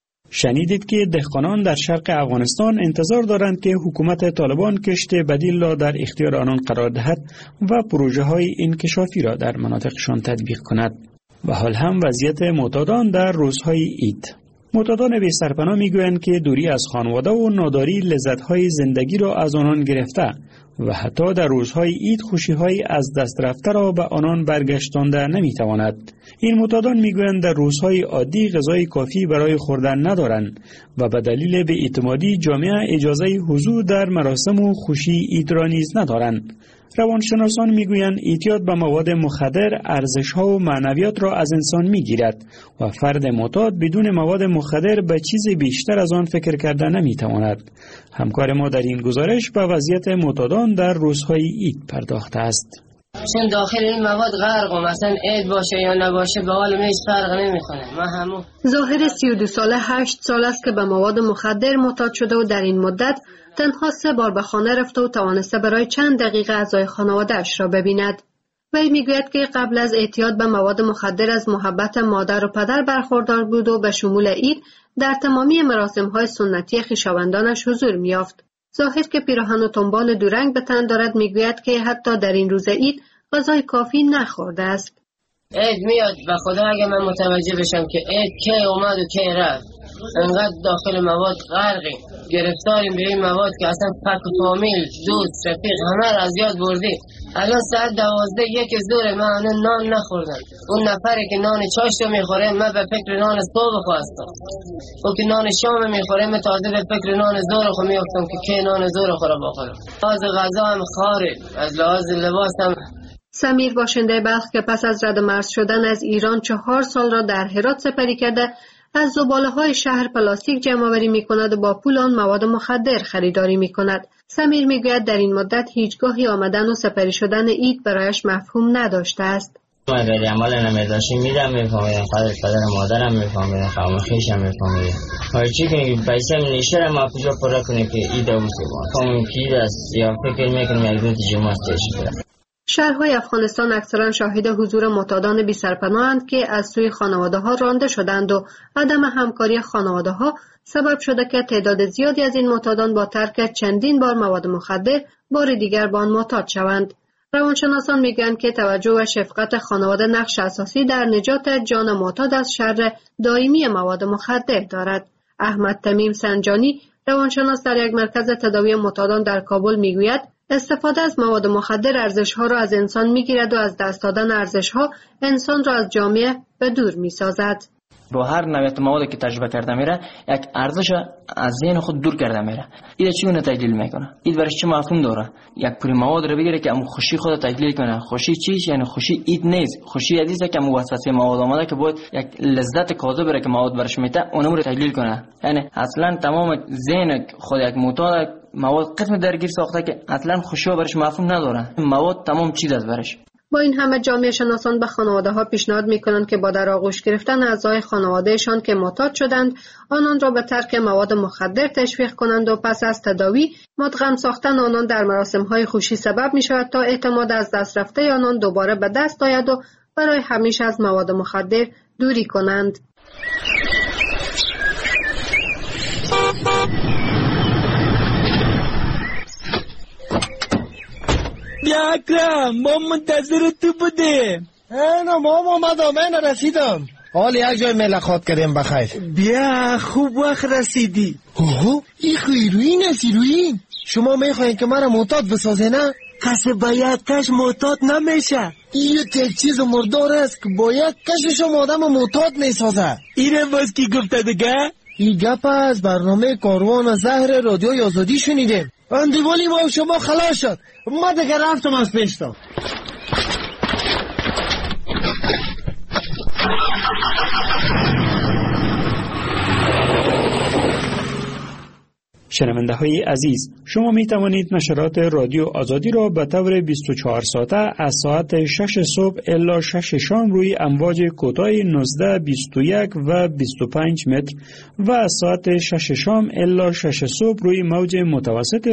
شنیدید که دهقانان در شرق افغانستان انتظار دارند که حکومت طالبان کشت بدیل را در اختیار آنان قرار دهد و پروژه های انکشافی را در مناطقشان تطبیق کند. و حال هم وضعیت معتادان در روزهای عید. معتادان بی سرپناه میگویند که دوری از خانواده و ناداری لذت‌های زندگی را از آنان گرفته و حتی در روزهای عید خوشی‌های از دست رفته را به آنان برگشتانده نمی‌تواند. این معتادان میگویند در روزهای عادی غذای کافی برای خوردن ندارند و به دلیل بی‌اعتمادی جامعه اجازه حضور در مراسم و خوشی عید را نیز ندارند. روانشناسان میگویند اعتیاد به مواد مخدر ارزش‌ها و معنویات را از انسان میگیرد و فرد معتاد بدون مواد مخدر به چیز بیشتر از آن فکر کرده نمیتواند. همکار ما در این گزارش به وضعیت معتادان در روزهای عید پرداخته است. چون داخل این مواد غرق و مثلا عید باشه یا نباشه به حال هیچ فرق نمیکنه. ما همون ظاهر 32 ساله 8 سال است که به مواد مخدر معتاد شده و در این مدت تنها 3 بار به خانه رفته و توانسته برای چند دقیقه اعضای خانواده‌اش را ببیند. وی میگوید که قبل از اعتیاد به مواد مخدر از محبت مادر و پدر برخوردار بود و به شمول عید در تمامی مراسم‌های سنتی خویشاوندانش حضور می‌یافت. ظاهر که پیراهن و تنبان دورنگ به تن دارد میگوید که حتی در این روز عید غذای کافی نخورده است. عید میاد و خدا اگه من متوجه بشم که عید کی اومد و کی رفت، انقدر داخل مواد غرقیم، گرفتاریم به این مواد که اصلا فک و فامیل، دوست، رفیق همه را از یاد بردیم. الان ساعت 12 یک ظهر من نان نخوردم. اون نفری که نان چاش رو میخوره من به فکر نان صبح خواستم. او که نان شام میخوره من تازه به فکر نان ظهر خو میافتم که کی نان ظهر خورا بخورم. از غذا هم خاره، از لحاظ لباس هم. سمیر باشنده بلخ که پس از ردمرز شدن از ایران 4 سال را در هرات سپری کرده، از زباله‌های شهر پلاستیک جمع‌آوری می‌کند و با پول آن مواد مخدر خریداری می‌کند. سمیر می‌گوید در این مدت هیچگاهی آمدن و سپری شدن عید برایش مفهوم نداشته است. ما اگر عمل نمی‌داشتیم می‌رم می‌فهمیدم، پدر مادرم می‌فهمیدم، خواهرم می‌فهمیدم. هرچی که پیسه نیشتر ما کجا پر کنیم که عید اوسه ما. فهمیم که عید است یا فکر می‌کنیم یک روز جمعه است. شهرهای افغانستان اکثرا شاهد حضور معتادان بی‌سرپناه‌اند که از سوی خانواده‌ها رانده شدند و عدم همکاری خانواده‌ها سبب شده که تعداد زیادی از این معتادان با ترک چندین بار مواد مخدر بار دیگر به آن معتاد شوند. روانشناسان میگویند که توجه و شفقت خانواده نقش اساسی در نجات جان معتاد از شر دائمی مواد مخدر دارد. احمد تمیم سنجانی روانشناس در یک مرکز تداوی معتادان در کابل میگوید استفاده از مواد مخدر ارزش‌ها را از انسان می‌گیرد و از دست دادن ارزش‌ها انسان را از جامعه به دور می‌سازد. با هر نوعیت موادی که تجربه کرده میره یک ارزش از ذهن خود دور کرده میره. این چگونه تجلیل میکنه؟ این برش چه مفهوم داره؟ یک پوری مواد رو بگیره که امو خوشی خود تجلیل کنه. خوشی چیش؟ یعنی خوشی اید نیست. خوشی حدیثه که امو وسوسه مواد آمده که باید یک لذت کاذب را که مواد برش میده اونم رو تجلیل کنه. یعنی اصلا تمام ذهن خود یک معتاد مواد قسم درگیر ساخته که اصلا خوشی برش مفهوم نداره. مواد تمام چیز است برش. با این همه جامعه شناسان به خانواده‌ها پیشنهاد می‌کنند که با در آغوش گرفتن اعضای خانوادهشان که معتاد شدند آنان را به ترک مواد مخدر تشویق کنند و پس از تداوی مدغم ساختن آنان در مراسم‌های خوشی سبب می‌شود تا اعتماد از دست رفته آنان دوباره به دست آید و برای همیشه از مواد مخدر دوری کنند. بیا اکرم ما منتظر تو بودیم. نه ما اومدم من رسیدم. حال یک جای ملاقات کردیم بخیر. بیا خوب وقت رسیدی. اوه این هیروئین است هیروئین. شما میخواین که مرا معتاد بسازه نه؟ کسی باید کش معتاد نمیشه. این یک چیز مردار است که باید کشش آدم معتاد میسازه. اینه باز کی گفته دیگه؟ این گپ از برنامه کاروان زهر رادیوی آزادی شنیدیم. اندیوالی ما شما خلاص شد. ما دیگه رفتم از پیشتا. شنونده های عزیز، شما می توانید نشرات رادیو آزادی را به طور 24 ساعته از ساعت 6 صبح الی 6 شام روی امواج کوتاه 19، 21 و 25 متر و از ساعت 6 شام الی 6 صبح روی موج متوسط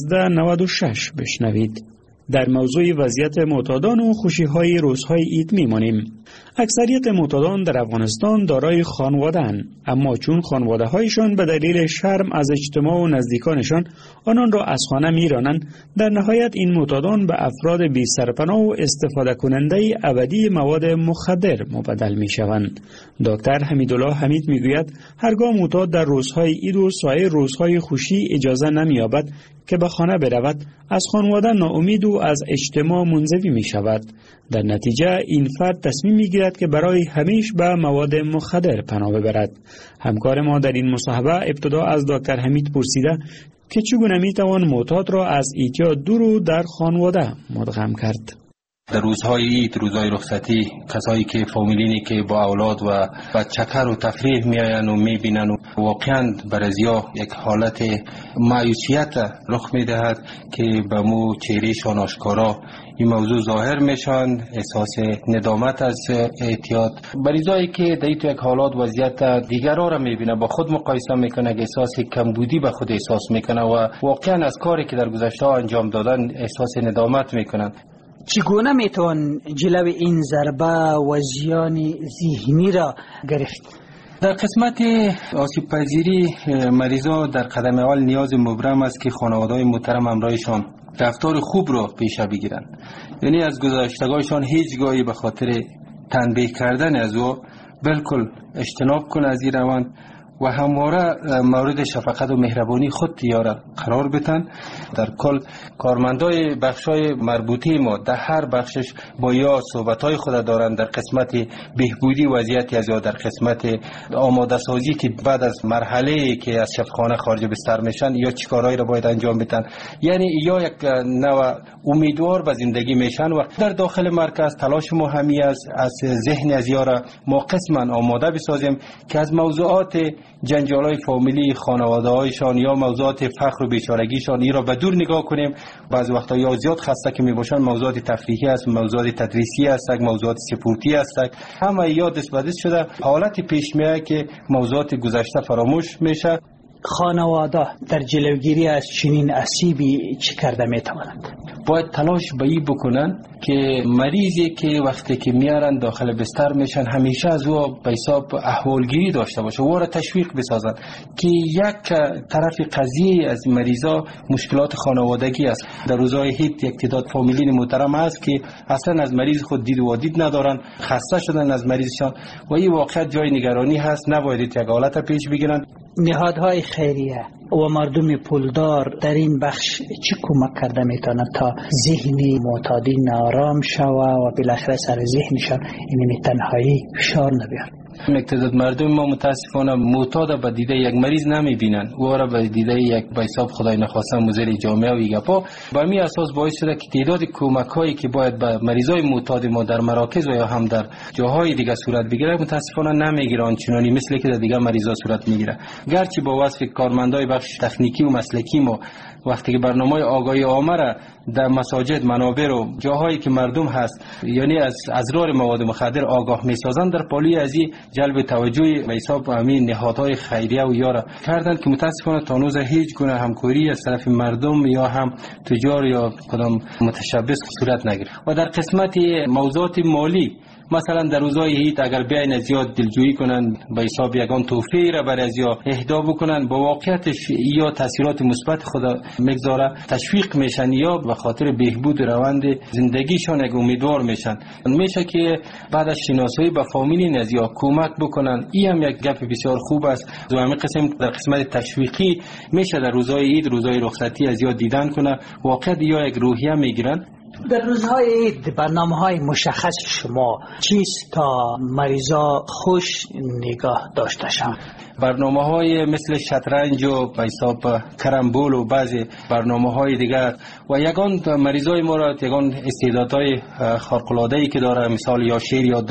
1296 بشنوید. در موضوع وضعیت معتادان و خوشی‌های روزهای عید می‌مانیم. اکثریت معتادان در افغانستان دارای خانواده‌اند، اما چون خانواده‌هایشان به دلیل شرم از اجتماع و نزدیکانشان آنان را از خانه می‌رانند، در نهایت این معتادان به افراد بی سرپناه و استفاده کننده ابدی مواد مخدر مبدل می‌شوند. دکتر حمیدالله حمید می‌گوید هرگاه معتاد در روزهای عید و سایر روزهای خوشی اجازه نمی‌یابد که به خانه برود، از خانواده ناامید و از اجتماع منزوی می شود. در نتیجه این فرد تصمیم می گیرد که برای همیشه به مواد مخدر پناه ببرد. همکار ما در این مصاحبه ابتدا از دکتر حمید پرسیده که چگونه می توان معتاد را از ایجاد دور و در خانواده مدغم کرد. در روزهای عید، روزهای رخصتی، کسایی که فامیلینی که با اولاد و چکر و تفریح میآیند و میبینند و واقعا برازیا یک حالت مایوسیت رخ میدهد که به مو چهرهشان آشکارا این موضوع ظاهر میشن، احساس ندامت از اعتیاد. مریضایی که در یک حالات وضعیت دیگران را میبینه با خود مقایسه میکنه، احساس کمبودی به خود احساس میکنه و واقعا از کاری که در گذشته انجام دادن احساس ندامت میکنن. چگونه میتوان جلو این ضربه و زیان ذهنی را گرفت؟ در قسمت آسیب پذیری مریضا در قدم اول نیاز مبرم است که خانواده‌های محترم همراهشان رفتار خوب را پیشه بگیرند. یعنی از گذشتگاهشان هیچگاهی به خاطر تنبیه کردن از او بالکل اجتناب کنند از این روند و همواره مورد شفقت و مهربانی خود تیاره قرار بتن. در کل کارمندای بخشای مربوطه ما در هر بخشش با یا صحبتای خود دارند در قسمت بهبودی وضعیت از یا در قسمت آماده سازی که بعد از مرحله که از شفاخانه خارج بستر میشن یا چیکارایی را باید انجام بدن، یعنی یا یک نوع امیدوار به زندگی میشن. و در داخل مرکز تلاش ما همی است از ذهن از یارا ما قسما آماده بسازیم که از موضوعات جنجالای فامیلی خانواده‌هایشان یا موضوعات فقر و بیچارگیشان این را به دور نگاه کنیم. بعض وقتا یا زیاد خسته که میباشن موضوعات تفریحی است، موضوعات تدریسی است، موضوعات سپورتی است، همه یاد دست به دست شده. حالت پیش میاد که موضوعات گذشته فراموش میشه. خانواده در جلوگیری از چنین اسیبی چی کرده میتوانند؟ باید تلاش به این بکنن که مریضی که وقتی که میارن داخل بستر میشن همیشه از او به حساب احوالگیری داشته باشه، او را تشویق بسازن که یک طرف قضیه از مریضا مشکلات خانوادگی است. در روزهای عید یک تعداد فامیلین محترم است که اصلا از مریض خود دید و دید ندارن، خسته شدن از مریضشان و این واقعا جای نگرانی هست. نباید یک حالت پیش بگیرن. نهادهای خیریه و مردم پولدار در این بخش چی کمک کرده میتونه تا ذهنی معتادین آرام شوه و بالاخره سر ذهنشان این تنهایی فشار نبیار؟ تعداد مردم ما متاسفانه معتاد به دیده یک مریض نمیبینن، او را به دیده یک به حساب خدای نخواسته مضر جامعه و ایگپا. به می اساس باعث شده که تعداد کمک هایی که باید به مریضای معتاد ما در مراکز و یا هم در جاهای دیگه صورت بگیره متاسفانه نمیگیره آنچنانی مثل که در دیگه مریضا صورت میگیره. گرچه با وصف کارمندای بخش تکنیکی و مسلکی ما وقتی که برنامه آگاهی عامه را در مساجد، منابر و جاهایی که مردم هست یعنی از اضرار مواد مخدر آگاه میسازن، در پالی از این جلب توجه به حساب همین نهادهای خیریه و یارا کردند که متاسفانه تا هنوز هیچ گونه همکاری از طرف مردم یا هم تجار یا کدام متشبث صورت نگرفت. و در قسمت موضوعات مالی مثلا در روزهای عید اگر بیاین از زیاد دلجویی کنن به حساب یگان تحفه را برای از یا اهدا بکنن، با واقعیتش یا تاثیرات مثبت خدا میگذاره، تشویق میشن یا به خاطر بهبود روند زندگیشان یک امیدوار میشن. میشه که بعد از شناسایی با فامیلی از یا کمک بکنن. این هم یک گپ بسیار خوب است. دومی قسم در قسمت تشویقی میشه در روزهای عید، روزهای رخصتی از یا دیدن کنه، واقعا یا یک روحیه میگیرن. در روزهای عید برنامه‌های مشخص شما چیست تا مریضا خوش نگاه داشته شوند؟ برنامه‌های مثل شطرنج و به حساب کرمبول و بعضی برنامه‌های دیگر و یگان مریضای ما را یگان استعدادهای خارق‌العاده‌ای که داره، مثال یا شعر یاد داره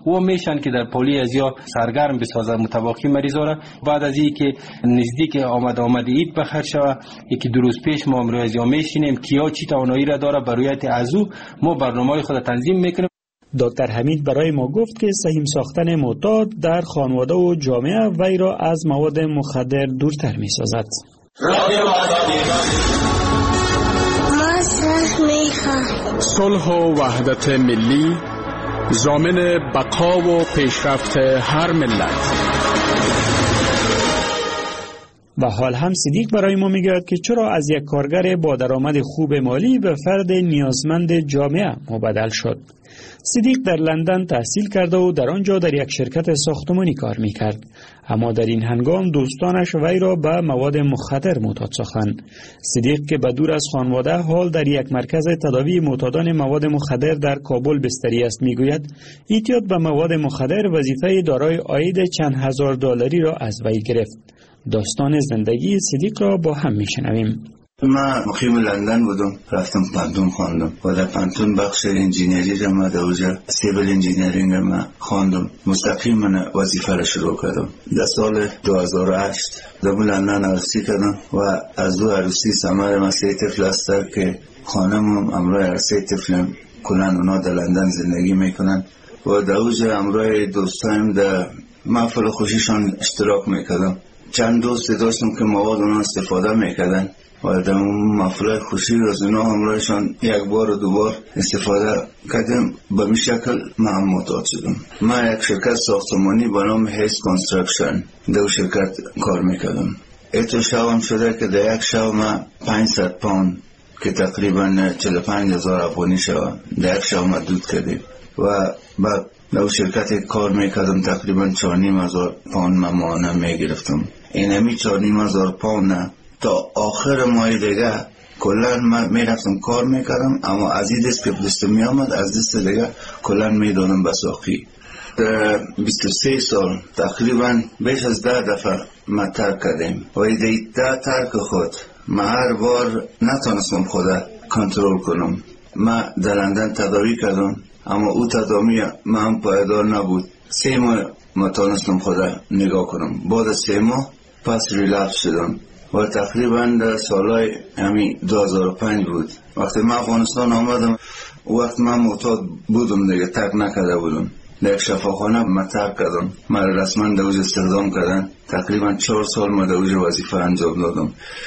و میشن که در پولی ازیا سرگرم بسازن متواقی مریضا را. بعد از این که نزدیک آمد عید بخیر شوه، یکی دو روز پیش ما امروز ازیا میشینیم کیا چی توانایی را داره برای ازو ما برنامه خود تنظیم میکنیم. دکتر حمید برای ما گفت که سهیم ساختن معتاد در خانواده و جامعه وی را از مواد مخدر دورتر می سازد. صلح و وحدت ملی ضامن بقا و پیشرفت هر ملت. و حال هم صدیق برای ما میگوید که چرا از یک کارگر با درآمد خوب مالی به فرد نیازمند جامعه مبدل شد. صدیق در لندن تحصیل کرده و در آنجا در یک شرکت ساختمانی کار میکرد، اما در این هنگام دوستانش وی را به مواد مخدر معتاد ساختند. صدیق که به دور از خانواده حال در یک مرکز تداوی معتادان مواد مخدر در کابل بستری است میگوید اعتیاد به مواد مخدر وظیفه دارای عاید چند هزار دلاری را از وی گرفت. داستان زندگی صدیق را با هم میشنویم. من مقیم لندن بودم، رفتم پانتون خواندم و در پانتون بخش انجینیری را ما در اوجا سیویل انجینیرینگ ما خواندم. مستقیم من وظیفه را شروع کردم. در سال 2008 در لندن عروسی کردم و از دو عروسی ثمر ما 3 طفل است که خانمم امروز 3 طفلم کلن اونا در لندن زندگی میکنن و در اوجا امروز دوستایم در محفل خوشیشان اشتراک میکردم. چند دوست داشتم که مواد اونا استفاده میکردن و در محفل خوشی از اونا همراهشان یک بار و 2 بار استفاده کردم. به این شکل من معتاد شدم. من یک شرکت ساختمانی به نام هیس کانستراکشن در شرکت کار میکردم. ایتو شوم شده که در یک شو من 500 پوند که تقریبا 45,000 افغانی شود در یک شو من دود کردیم و بعد در شرکت کار میکردم تقریبا 4,500 پوند من ماهانه میگرفتم. این همی 4,500 پوند تا آخر ماه دیگه کلن من میرفتم کار میکردم، اما از این دست که دست میامد از دست دیگه کلن میدونم بساقی. در 23 سال تقریبا بیش از 10 دفعه ما ترک کردیم و این 10 ترک خود من هر بار نتونستم خدا کنترل کنم. من در لندن تداوی کردم اما او تداوی من پایدار نبود. 3 ماه ما تونستم خدا نگاه کنم. بعد از 3 ماه پس ریلپس شدم و تقریبا در سالهای 2005 بود وقتی من افغانستان آمدم. وقت من معتاد بودم دیگه، ترک نکرده بودم. در یک شفاخانه من ترک کردم. من رسما در اوج استخدام کردن. تقریبا 4 سال من در اوج وظیفه انجام دادم.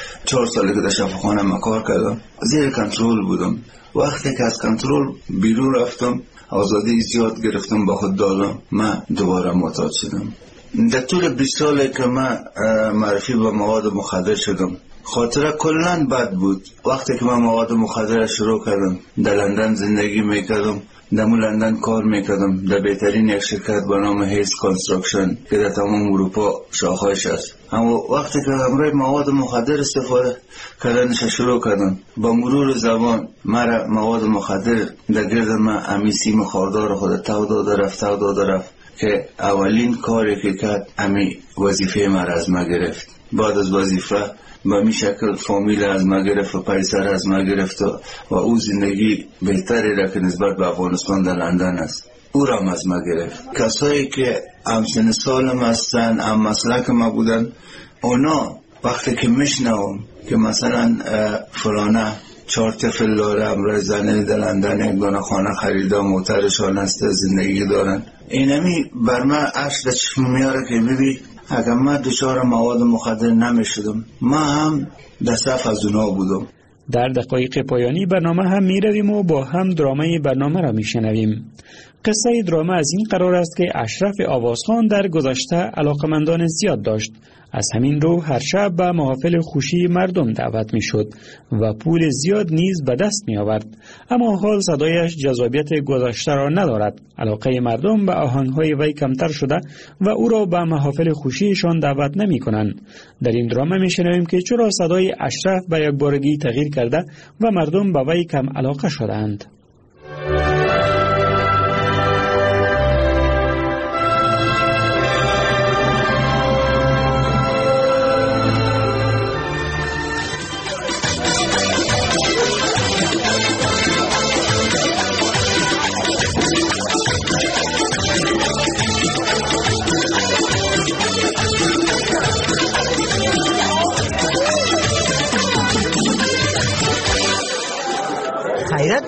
4 سالی که در شفاخانه من کار کردم زیر کنترل بودم. وقتی که از کنترل بیرون رفتم آزادی زیاد گرفتم با خود دادم، من دوباره معتاد شدم. در طول 20 سالی که من معرفی به مواد مخدر شدم خاطره کلن بد بود. وقتی که من مواد مخدر شروع کردم در لندن زندگی میکردم، در لندن کار میکردم در بهترین یک شرکت به نام هیس کانستراکشن که در تمام اروپا شاخه‌اش است. اما وقتی که امروز مواد مخدر استفاده کردنش شروع کردم، با مرور زمان مرا مواد مخدر در گرد من امیسی مخاردار خود تو داده رفت که اولین کاری که کرد امی وظیفه من از ما گرفت. بعد از وظیفه به می شکل فامیل از ما گرفت و پایسر از ما گرفت و او زندگی بهتری را که نسبت به افغانستان در لندن است او را از ما گرفت. کسایی که همسن سالم هستن هم مسلک ما بودن، اونا وقتی که میشنوم که مثلا فلانه 4 طفل داره، امروز زنه در لندن یک دونه خانه خریده، موترشان است، زندگی دارن، اینمی بر من عشق چشم میاره که ببین اگر من دچار مواد مخدر نمیشدم من هم در صف از اونا بودم. در دقایق پایانی برنامه هم میرویم و با هم درامه برنامه را میشنویم. قصه درامه از این قرار است که اشرف آوازخان در گذشته علاقمندان زیاد داشت. از همین رو هر شب به محافل خوشی مردم دعوت می شد و پول زیاد نیز به دست می آورد. اما حال صدایش جذابیت گذشته را ندارد. علاقه مردم به آهنگهای وی کمتر شده و او را به محافل خوشیشان دعوت نمی کنند. در این درامه می شنویم که چرا صدای اشرف به یک بارگی تغییر کرده و مردم به وی کم علاقه شدند.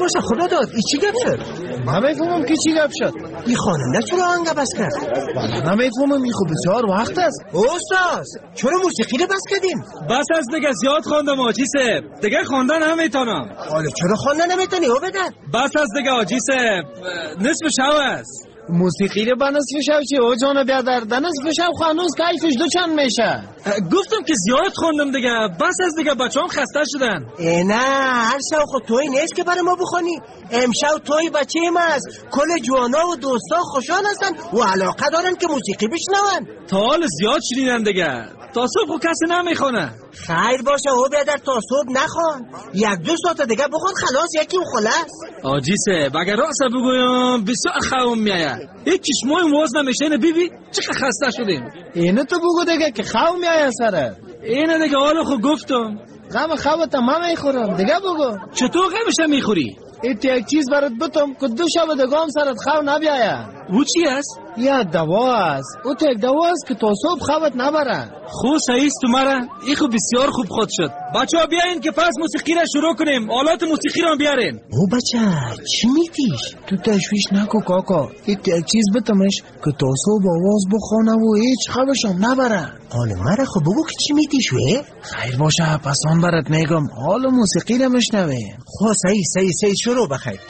باشه خدا داد این چی گپ شد؟ نمیفهمم که چی گپ شد. این خواننده چرا آهنگ بس کرد؟ نمیفهمم، این خوب بسیار وقت است. استاد چرا موسیقی رو بس کردیم؟ بس از دیگه زیاد خواندم آجی صاحب، دیگه خواندن نمیتونم. حالا چرا خواندن نمیتونی؟ او بدن بس از دیگه آجی صاحب، نصف شب است. موسیقی رو به نصف شب چی؟ او جان بیادر در نصف شب خانوز کیفش دو چند میشه. گفتم که زیاد خوندم دیگه، بس از دیگه بچه هم خسته شدن. نه هر شب خود توی نیست که برای ما بخونی. امشب توی بچه ما است، کل جوانا و دوستا خوشحال هستن و علاقه دارن که موسیقی بشنون. تا حال زیاد شنیدن دیگه، تا صبح کسی نمیخونه. خیر باشه او بیادر تا صبح نخوان، 1-2 ساعت دیگه بخون خلاص یکی و خلاص. آجی صاحب اگر راست بگویم بسیار خوام میاد. یک چشمای موز نمیشه. اینه بیبی چقدر خسته شدیم. اینه تو بگو دیگه که خوام میاد سره. اینه دیگه حالا خود گفتم. غم خوابت من میخورم دیگه بگو. چطور غمش میخوری؟ ایت یک چیز برات بتم که 2 شب دیگه هم سرت خواب نبیاید. او چی است؟ یا دوا است. او یک دوا است که تا صبح خوابت نبره. خوب صحیح است مرا. این خوب بسیار خوب خود شد. بچه‌ها بیاین که پس موسیقی را شروع کنیم. آلات موسیقی را بیارین. او بچه چی میتیش؟ تو تشویش نکو کاکا. ایت یک چیز بتمش که تا صبح آواز بخونه و هیچ خوابش هم نبره. حالا مرا خب بگو که چی میتیش وی؟ خیر باشه پس آن برات میگم. حالا موسیقی را میشنویم. خب صحیح شروع بخیر.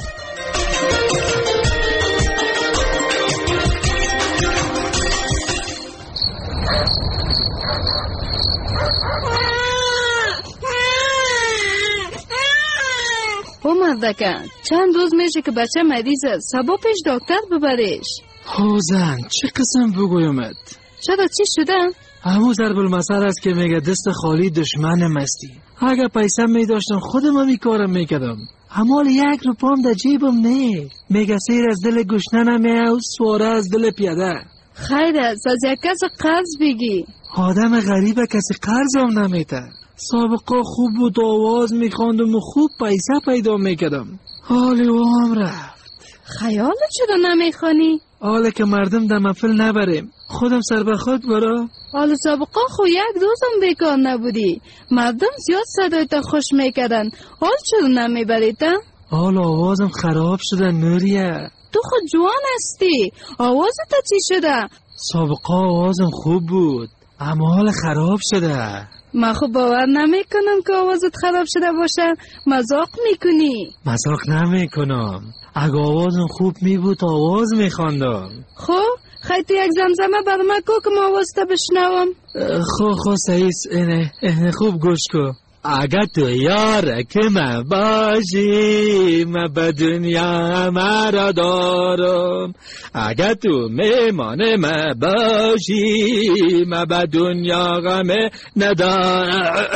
او مردکه چند روز میشه که بچه مریضه، صبح پیش دکتر ببریش. زن چه قسم بگویمت؟ چرا چی شده؟ همون ضرب المثل است که میگه دست خالی دشمن مستی. اگه پیسه میداشتم خودم هم این کارم میکردم. همال 1 روپام در جیبم نه. میگه سیر از دل گشنه نمیه و سواره از دل پیاده. خیر است از یک کس قرض بگی. آدم غریبه کسی قرض هم نمیته. سابقه خوب بود، آواز میخواندم و خوب پیسه پیدا میکردم. حالی و هم رفت. خیال چرا نمیخوانی؟ حالا که مردم در محفل نبریم، خودم سر به خود برا. حالا سابقه خو 1 روزم بیکار نبودی، مردم زیاد صدایت خوش میکردن، حال چرا نمیبریت؟ حالا آوازم خراب شده نوریه. تو خود جوان هستی، آوازت چی شده؟ سابقه آوازم خوب بود اما حال خراب شده. من خب باور نمیکنم که آوازت خراب شده باشه. مذاق میکنی؟ مذاق نمیکنم. اگه آوازم خوب می بود آواز میخواندم. خب خیلی تو یک زمزمه بر من کو که ما آوازت بشنوم. خب صحیح اینه خوب گوش کو. اگه تو یار که من باشی من به دنیا مرا دارم. اگه تو میمان من باشی من به دنیا غم ندارم.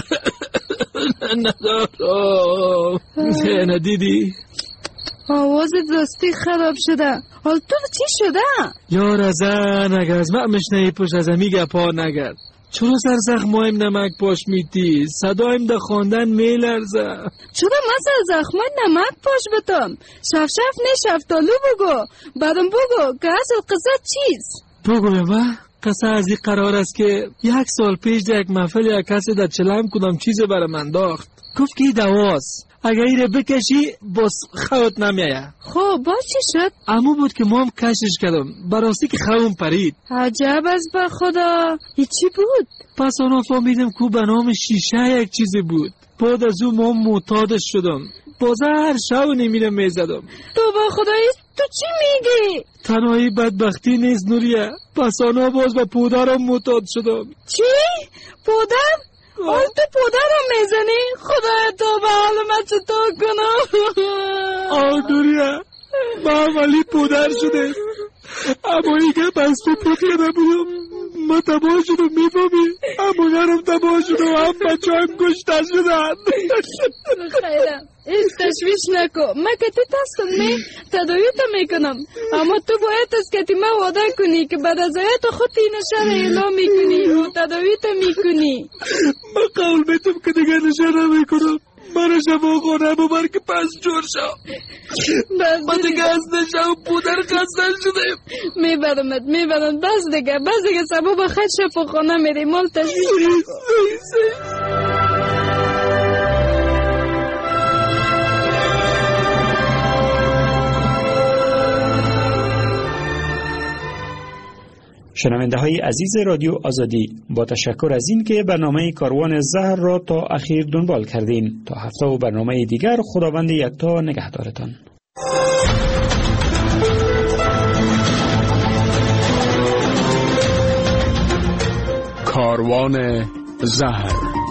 نه دیدی؟ آوازت راستی خراب شده. حال تو چی شده؟ یار زن اگه از من مشنهی پشت از همیگه پا نگرد. چرا سر زخمایم نمک پاش میتی؟ صدایم در خواندن میلرزه. چرا من سر زخمای نمک پاش بتم؟ شفشف نه شفتالو بگو. بعدم بگو که اصل قصه چیست؟ بگو با قصه از این قرار است که 1 سال پیش در یک محفل یک کسی در چلم کدام چیز برای من داخت. گفت که دواست، اگه ایره بکشی باز خوت نمیایه. خب با چی شد؟ امو بود که مام کشش کردم براستی که خوم پرید. عجب از با خدا. ای چی بود؟ پس آنها فهمیدم که به نام شیشه یک چیزی بود. بعد از اون مام معتادش شدم. بازه هر شب نمیرم میزدم. تو با خدایی تو چی میگی؟ تنهایی بدبختی نیست نوریه. پس آنها باز به پودرم معتاد شدم. چی؟ پودر؟ حال تو پودر رو میزنی؟ خدا تو به حال من چطور کنم؟ نوریه من ولی پودر شده اما این که بس تو پودر نبودم. من تباه شدم میفهمی؟ اما نرم تباه شدم هم بچه هم گشته شدن. خیرم ایش تشویش نکو. من که تی تستم می تداویتا میکنم اما تو باید است که تی من وعده کنی که بعد از آیت خود این نشان اعلام میکنی و تداویتا میکنی. من قول میتم که دیگه نشان نمیکنم. من شما خونه ببر که پس جور شو. من دیگه از نشان پودر خسته شدیم. میبرم بس دیگه سبا با خد شفا خانه میری مال تشویش نکو. شنونده های عزیز رادیو آزادی، با تشکر از این که برنامه کاروان زهر را تا اخیر دنبال کردین. تا هفته و برنامه دیگر، خداوند یکتا نگهدارتان. کاروان زهر.